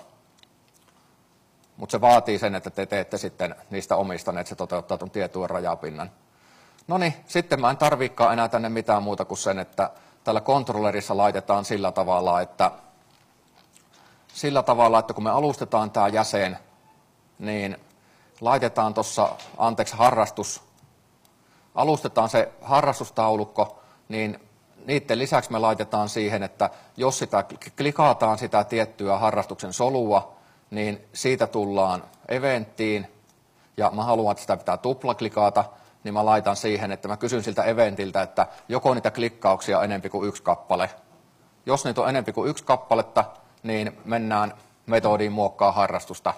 Mutta se vaatii sen, että te teette sitten niistä omistaneet, että se toteuttaa tuon tietuen rajapinnan. No niin, sitten mä en tarviikaan enää tänne mitään muuta kuin sen, että tällä kontrollerissa laitetaan sillä tavalla, että sillä tavalla, että kun me alustetaan tämä jäsen, niin laitetaan tuossa, anteeksi, harrastus, alustetaan se harrastustaulukko, niin niiden lisäksi me laitetaan siihen, että jos sitä klikataan sitä tiettyä harrastuksen solua, niin siitä tullaan eventtiin, ja mä haluan, että sitä pitää tuplaklikata, niin mä laitan siihen, että mä kysyn siltä eventiltä, että joko niitä klikkauksia on enempi kuin yksi kappale. Jos niitä on enempi kuin yksi kappaletta, niin mennään metodiin muokkaa harrastusta.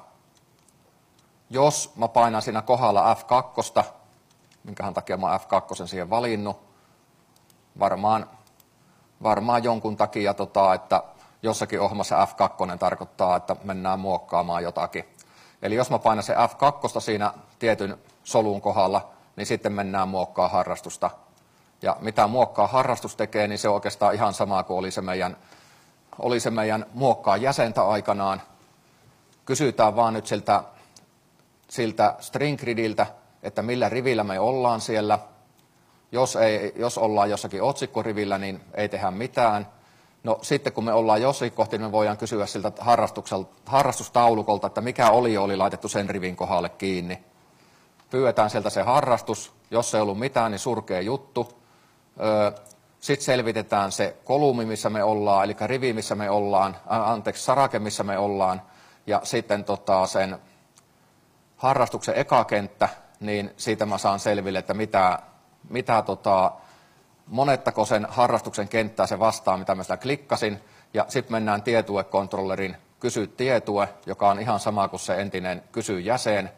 Jos mä painan siinä kohdalla F kaksi, minkähän takia mä oon F kaksi siihen valinnut, varmaan, varmaan jonkun takia, tota, että jossakin ohjelmassa F kaksi tarkoittaa, että mennään muokkaamaan jotakin. Eli jos mä painan se F kaksi siinä tietyn solun kohdalla, niin sitten mennään muokkaa harrastusta. Ja mitä muokkaa harrastus tekee, niin se on oikeastaan ihan sama kuin oli se meidän, oli se meidän muokkaa jäsentä aikanaan. Kysytään vaan nyt siltä, siltä string gridiltä, että millä rivillä me ollaan siellä. Jos, ei, jos ollaan jossakin otsikkorivillä, niin ei tehdä mitään. No sitten kun me ollaan jossakin kohti, niin me voidaan kysyä siltä harrastustaulukolta, että mikä oli oli laitettu sen rivin kohdalle kiinni. Pyydetään sieltä se harrastus, jos ei ollut mitään, niin surkea juttu. Sitten selvitetään se kolumi, missä me ollaan, eli rivi, missä me ollaan, anteeksi, sarake, missä me ollaan, ja sitten tota, sen harrastuksen ekakenttä, niin siitä mä saan selville, että mitä, mitä tota, monettako sen harrastuksen kenttää se vastaa, mitä mä sitä klikkasin, ja sitten mennään tietue-kontrollerin kysy tietue, joka on ihan sama kuin se entinen kysy jäsen,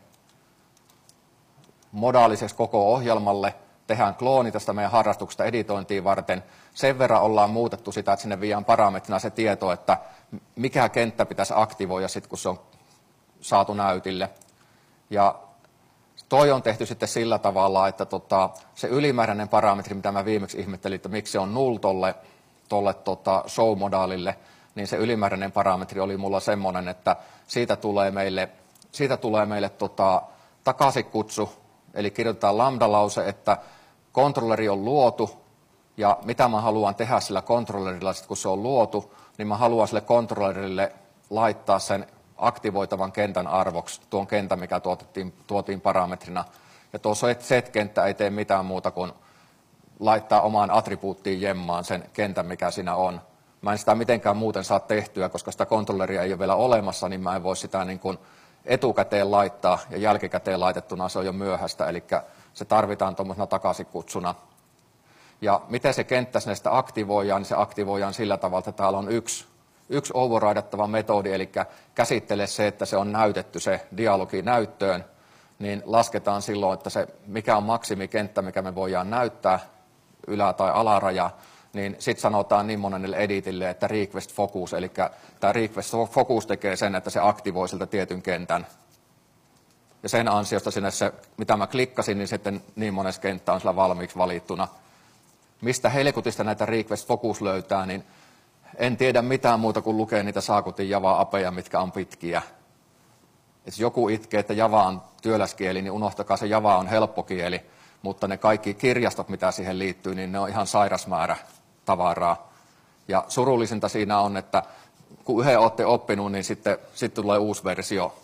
modaaliseksi koko ohjelmalle, tehdään klooni tästä meidän harrastuksesta editointiin varten. Sen verran ollaan muutettu sitä, että sinne viedään parametrina se tieto, että mikä kenttä pitäisi aktivoida sitten, kun se on saatu näytille. Ja toi on tehty sitten sillä tavalla, että tota, se ylimääräinen parametri, mitä mä viimeksi ihmettelin, että miksi se on null tolle, tolle tota show-modaalille, niin se ylimääräinen parametri oli mulla semmoinen, että siitä tulee meille, siitä tulee meille tota, takaisikutsu, eli kirjoitetaan lambda-lause, että kontrolleri on luotu, ja mitä mä haluan tehdä sillä kontrollerilla, kun se on luotu, niin mä haluan sille kontrollerille laittaa sen aktivoitavan kentän arvoksi, tuon kentän, mikä tuotettiin, tuotiin parametrina. Ja tuo set-kenttä ei tee mitään muuta kuin laittaa omaan attribuuttiin jemmaan sen kentän, mikä siinä on. Mä en sitä mitenkään muuten saa tehtyä, koska sitä kontrolleria ei ole vielä olemassa, niin mä en voi sitä niin kuin etukäteen laittaa, ja jälkikäteen laitettuna se on jo myöhäistä, eli se tarvitaan tuommoisena takaisikutsuna. Ja miten se kenttä sinne sitä aktivoidaan, niin se aktivoidaan sillä tavalla, että täällä on yksi, yksi overridettava metodi, eli käsittele se, että se on näytetty se dialogi näyttöön, niin lasketaan silloin, että se mikä on maksimikenttä, mikä me voidaan näyttää, ylä- tai alaraja, niin sitten sanotaan niin monelle editille, että request focus, eli tämä request focus tekee sen, että se aktivoi siltä tietyn kentän. Ja sen ansiosta sinne se, mitä mä klikkasin, niin sitten niin monessa kenttä on sillä valmiiksi valittuna. Mistä helkutista näitä request focus löytää, niin en tiedä mitään muuta kuin lukee niitä saakutin Java-apeja, mitkä on pitkiä. Et joku itkee, että Java on työläskieli, niin unohtakaa se Java on helppo kieli, mutta ne kaikki kirjastot, mitä siihen liittyy, niin ne on ihan sairas määrä tavaraa. Ja surullisinta siinä on, että kun yhden olette oppinut, niin sitten, sitten tulee uusi versio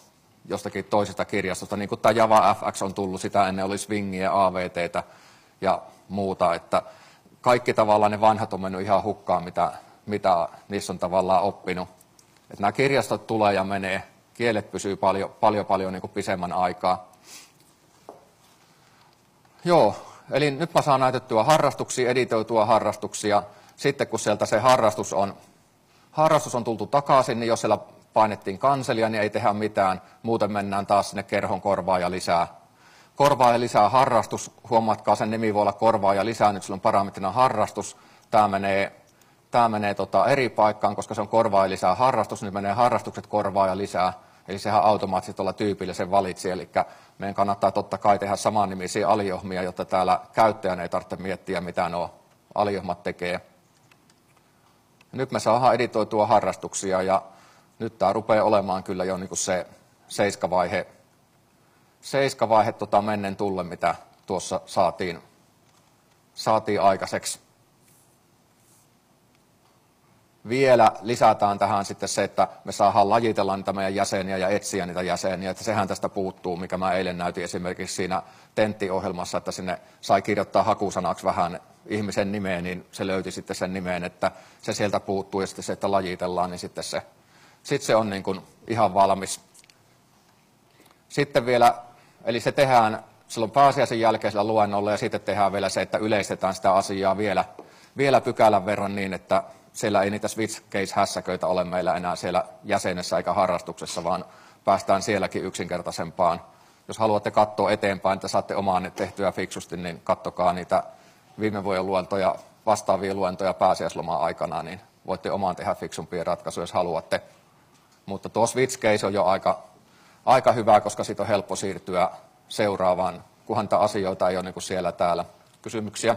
jostakin toisesta kirjastosta, niin kuin tämä Java F X on tullut, sitä ennen oli Swingia, A V T:tä ja muuta, että kaikki tavallaan ne vanhat on mennyt ihan hukkaan, mitä, mitä niissä on tavallaan oppinut. Että nämä kirjastot tulee ja menee, kielet pysyy paljon, paljon, paljon niin kuin pisemmän aikaa. Joo, eli nyt mä saan näytettyä harrastuksia, editoitua harrastuksia. Sitten kun sieltä se harrastus on, harrastus on tultu takaisin, niin jos siellä painettiin kanselia, niin ei tehdä mitään. Muuten mennään taas sinne kerhon korvaa ja lisää. Korvaa ja lisää harrastus. Huomatkaa, sen nimi voi olla korvaa ja lisää. Nyt sillä on parametrina harrastus. Tämä menee, tämä menee tota eri paikkaan, koska se on korvaa ja lisää harrastus. Nyt menee harrastukset korvaa ja lisää. Eli sehän automaattisesti tuolla tyypillä sen valitsi. Eli meidän kannattaa totta kai tehdä samannimisiä aliohmia, jotta täällä käyttäjän ei tarvitse miettiä, mitä nuo aliohmat tekee. Nyt me saadaan editoitua harrastuksia ja nyt tämä rupeaa olemaan kyllä jo niin kuin se seiskavaihe, seiskavaihe tota mennen tulle, mitä tuossa saatiin, saatiin aikaiseksi. Vielä lisätään tähän sitten se, että me saadaan lajitella niitä meidän jäseniä ja etsiä niitä jäseniä, että sehän tästä puuttuu, mikä mä eilen näytin esimerkiksi siinä tenttiohjelmassa, että sinne sai kirjoittaa hakusanaksi vähän ihmisen nimeen, niin se löyti sitten sen nimeen, että se sieltä puuttuu ja sitten se, että lajitellaan, niin sitten se, sitten se on niin kuin ihan valmis. Sitten vielä, eli se tehdään silloin pääsiäisen jälkeisellä luennolla ja sitten tehdään vielä se, että yleistetään sitä asiaa vielä, vielä pykälän verran niin, että siellä ei niitä switch case-hässäköitä ole meillä enää siellä jäsenessä eikä harrastuksessa, vaan päästään sielläkin yksinkertaisempaan. Jos haluatte katsoa eteenpäin, että saatte omaan tehtyä fiksusti, niin kattokaa niitä viime vuoden luentoja, vastaavia luentoja pääsiäisloman aikana, niin voitte omaan tehdä fiksumpia ratkaisuja, jos haluatte. Mutta tuo switch case on jo aika, aika hyvä, koska siitä on helppo siirtyä seuraavaan, kunhan niitä asioita ei ole niin kuin siellä täällä. Kysymyksiä?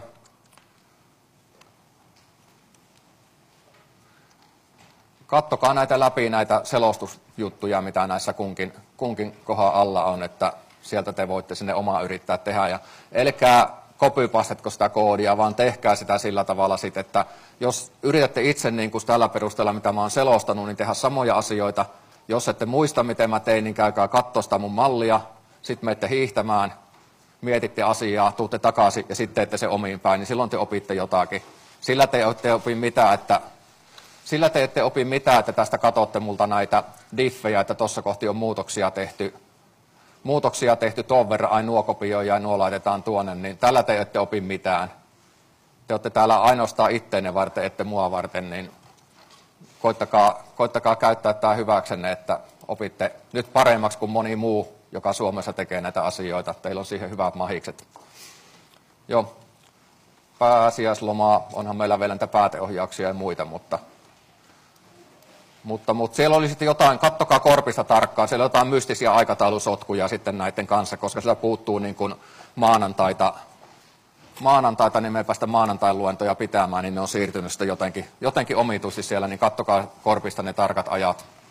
Kattokaa näitä läpi, näitä selostusjuttuja, mitä näissä kunkin, kunkin kohan alla on, että sieltä te voitte sinne omaa yrittää tehdä. Ja älkää copypastetko sitä koodia, vaan tehkää sitä sillä tavalla sitten, että jos yritätte itse niin kuin tällä perusteella, mitä mä oon selostanut, niin tehdä samoja asioita. Jos ette muista, miten mä tein, niin käykää katsoa sitä mun mallia, sitten menette hiihtämään, mietitte asiaa, tuutte takaisin ja sitten teette se omiin päin, niin silloin te opitte jotakin. Sillä te ette opi mitään, että Sillä te ette opi mitään, että tästä katsotte multa näitä diffejä, että tuossa kohti on muutoksia tehty, muutoksia tehty tuon verran, ai nuo kopioja ja nuo laitetaan tuonne, niin tällä te ette opi mitään. Te olette täällä ainoastaan itteenne varten, ette mua varten, niin koittakaa, koittakaa käyttää tämä hyväksenne, että opitte nyt paremmaksi kuin moni muu, joka Suomessa tekee näitä asioita. Teillä on siihen hyvät mahikset. Joo, pääsiäislomaa, onhan meillä vielä näitä pääteohjauksia ja muita, mutta... Mutta, mutta siellä oli sitten jotain, kattokaa korpista tarkkaan, siellä on jotain mystisiä aikataulusotkuja sitten näiden kanssa, koska siellä puuttuu niin kuin maanantaita, maanantaita, niin me ei päästä maanantain luentoja pitämään, niin ne on siirtynyt sitten jotenkin, jotenkin omituisesti siellä, niin kattokaa korpista ne tarkat ajat.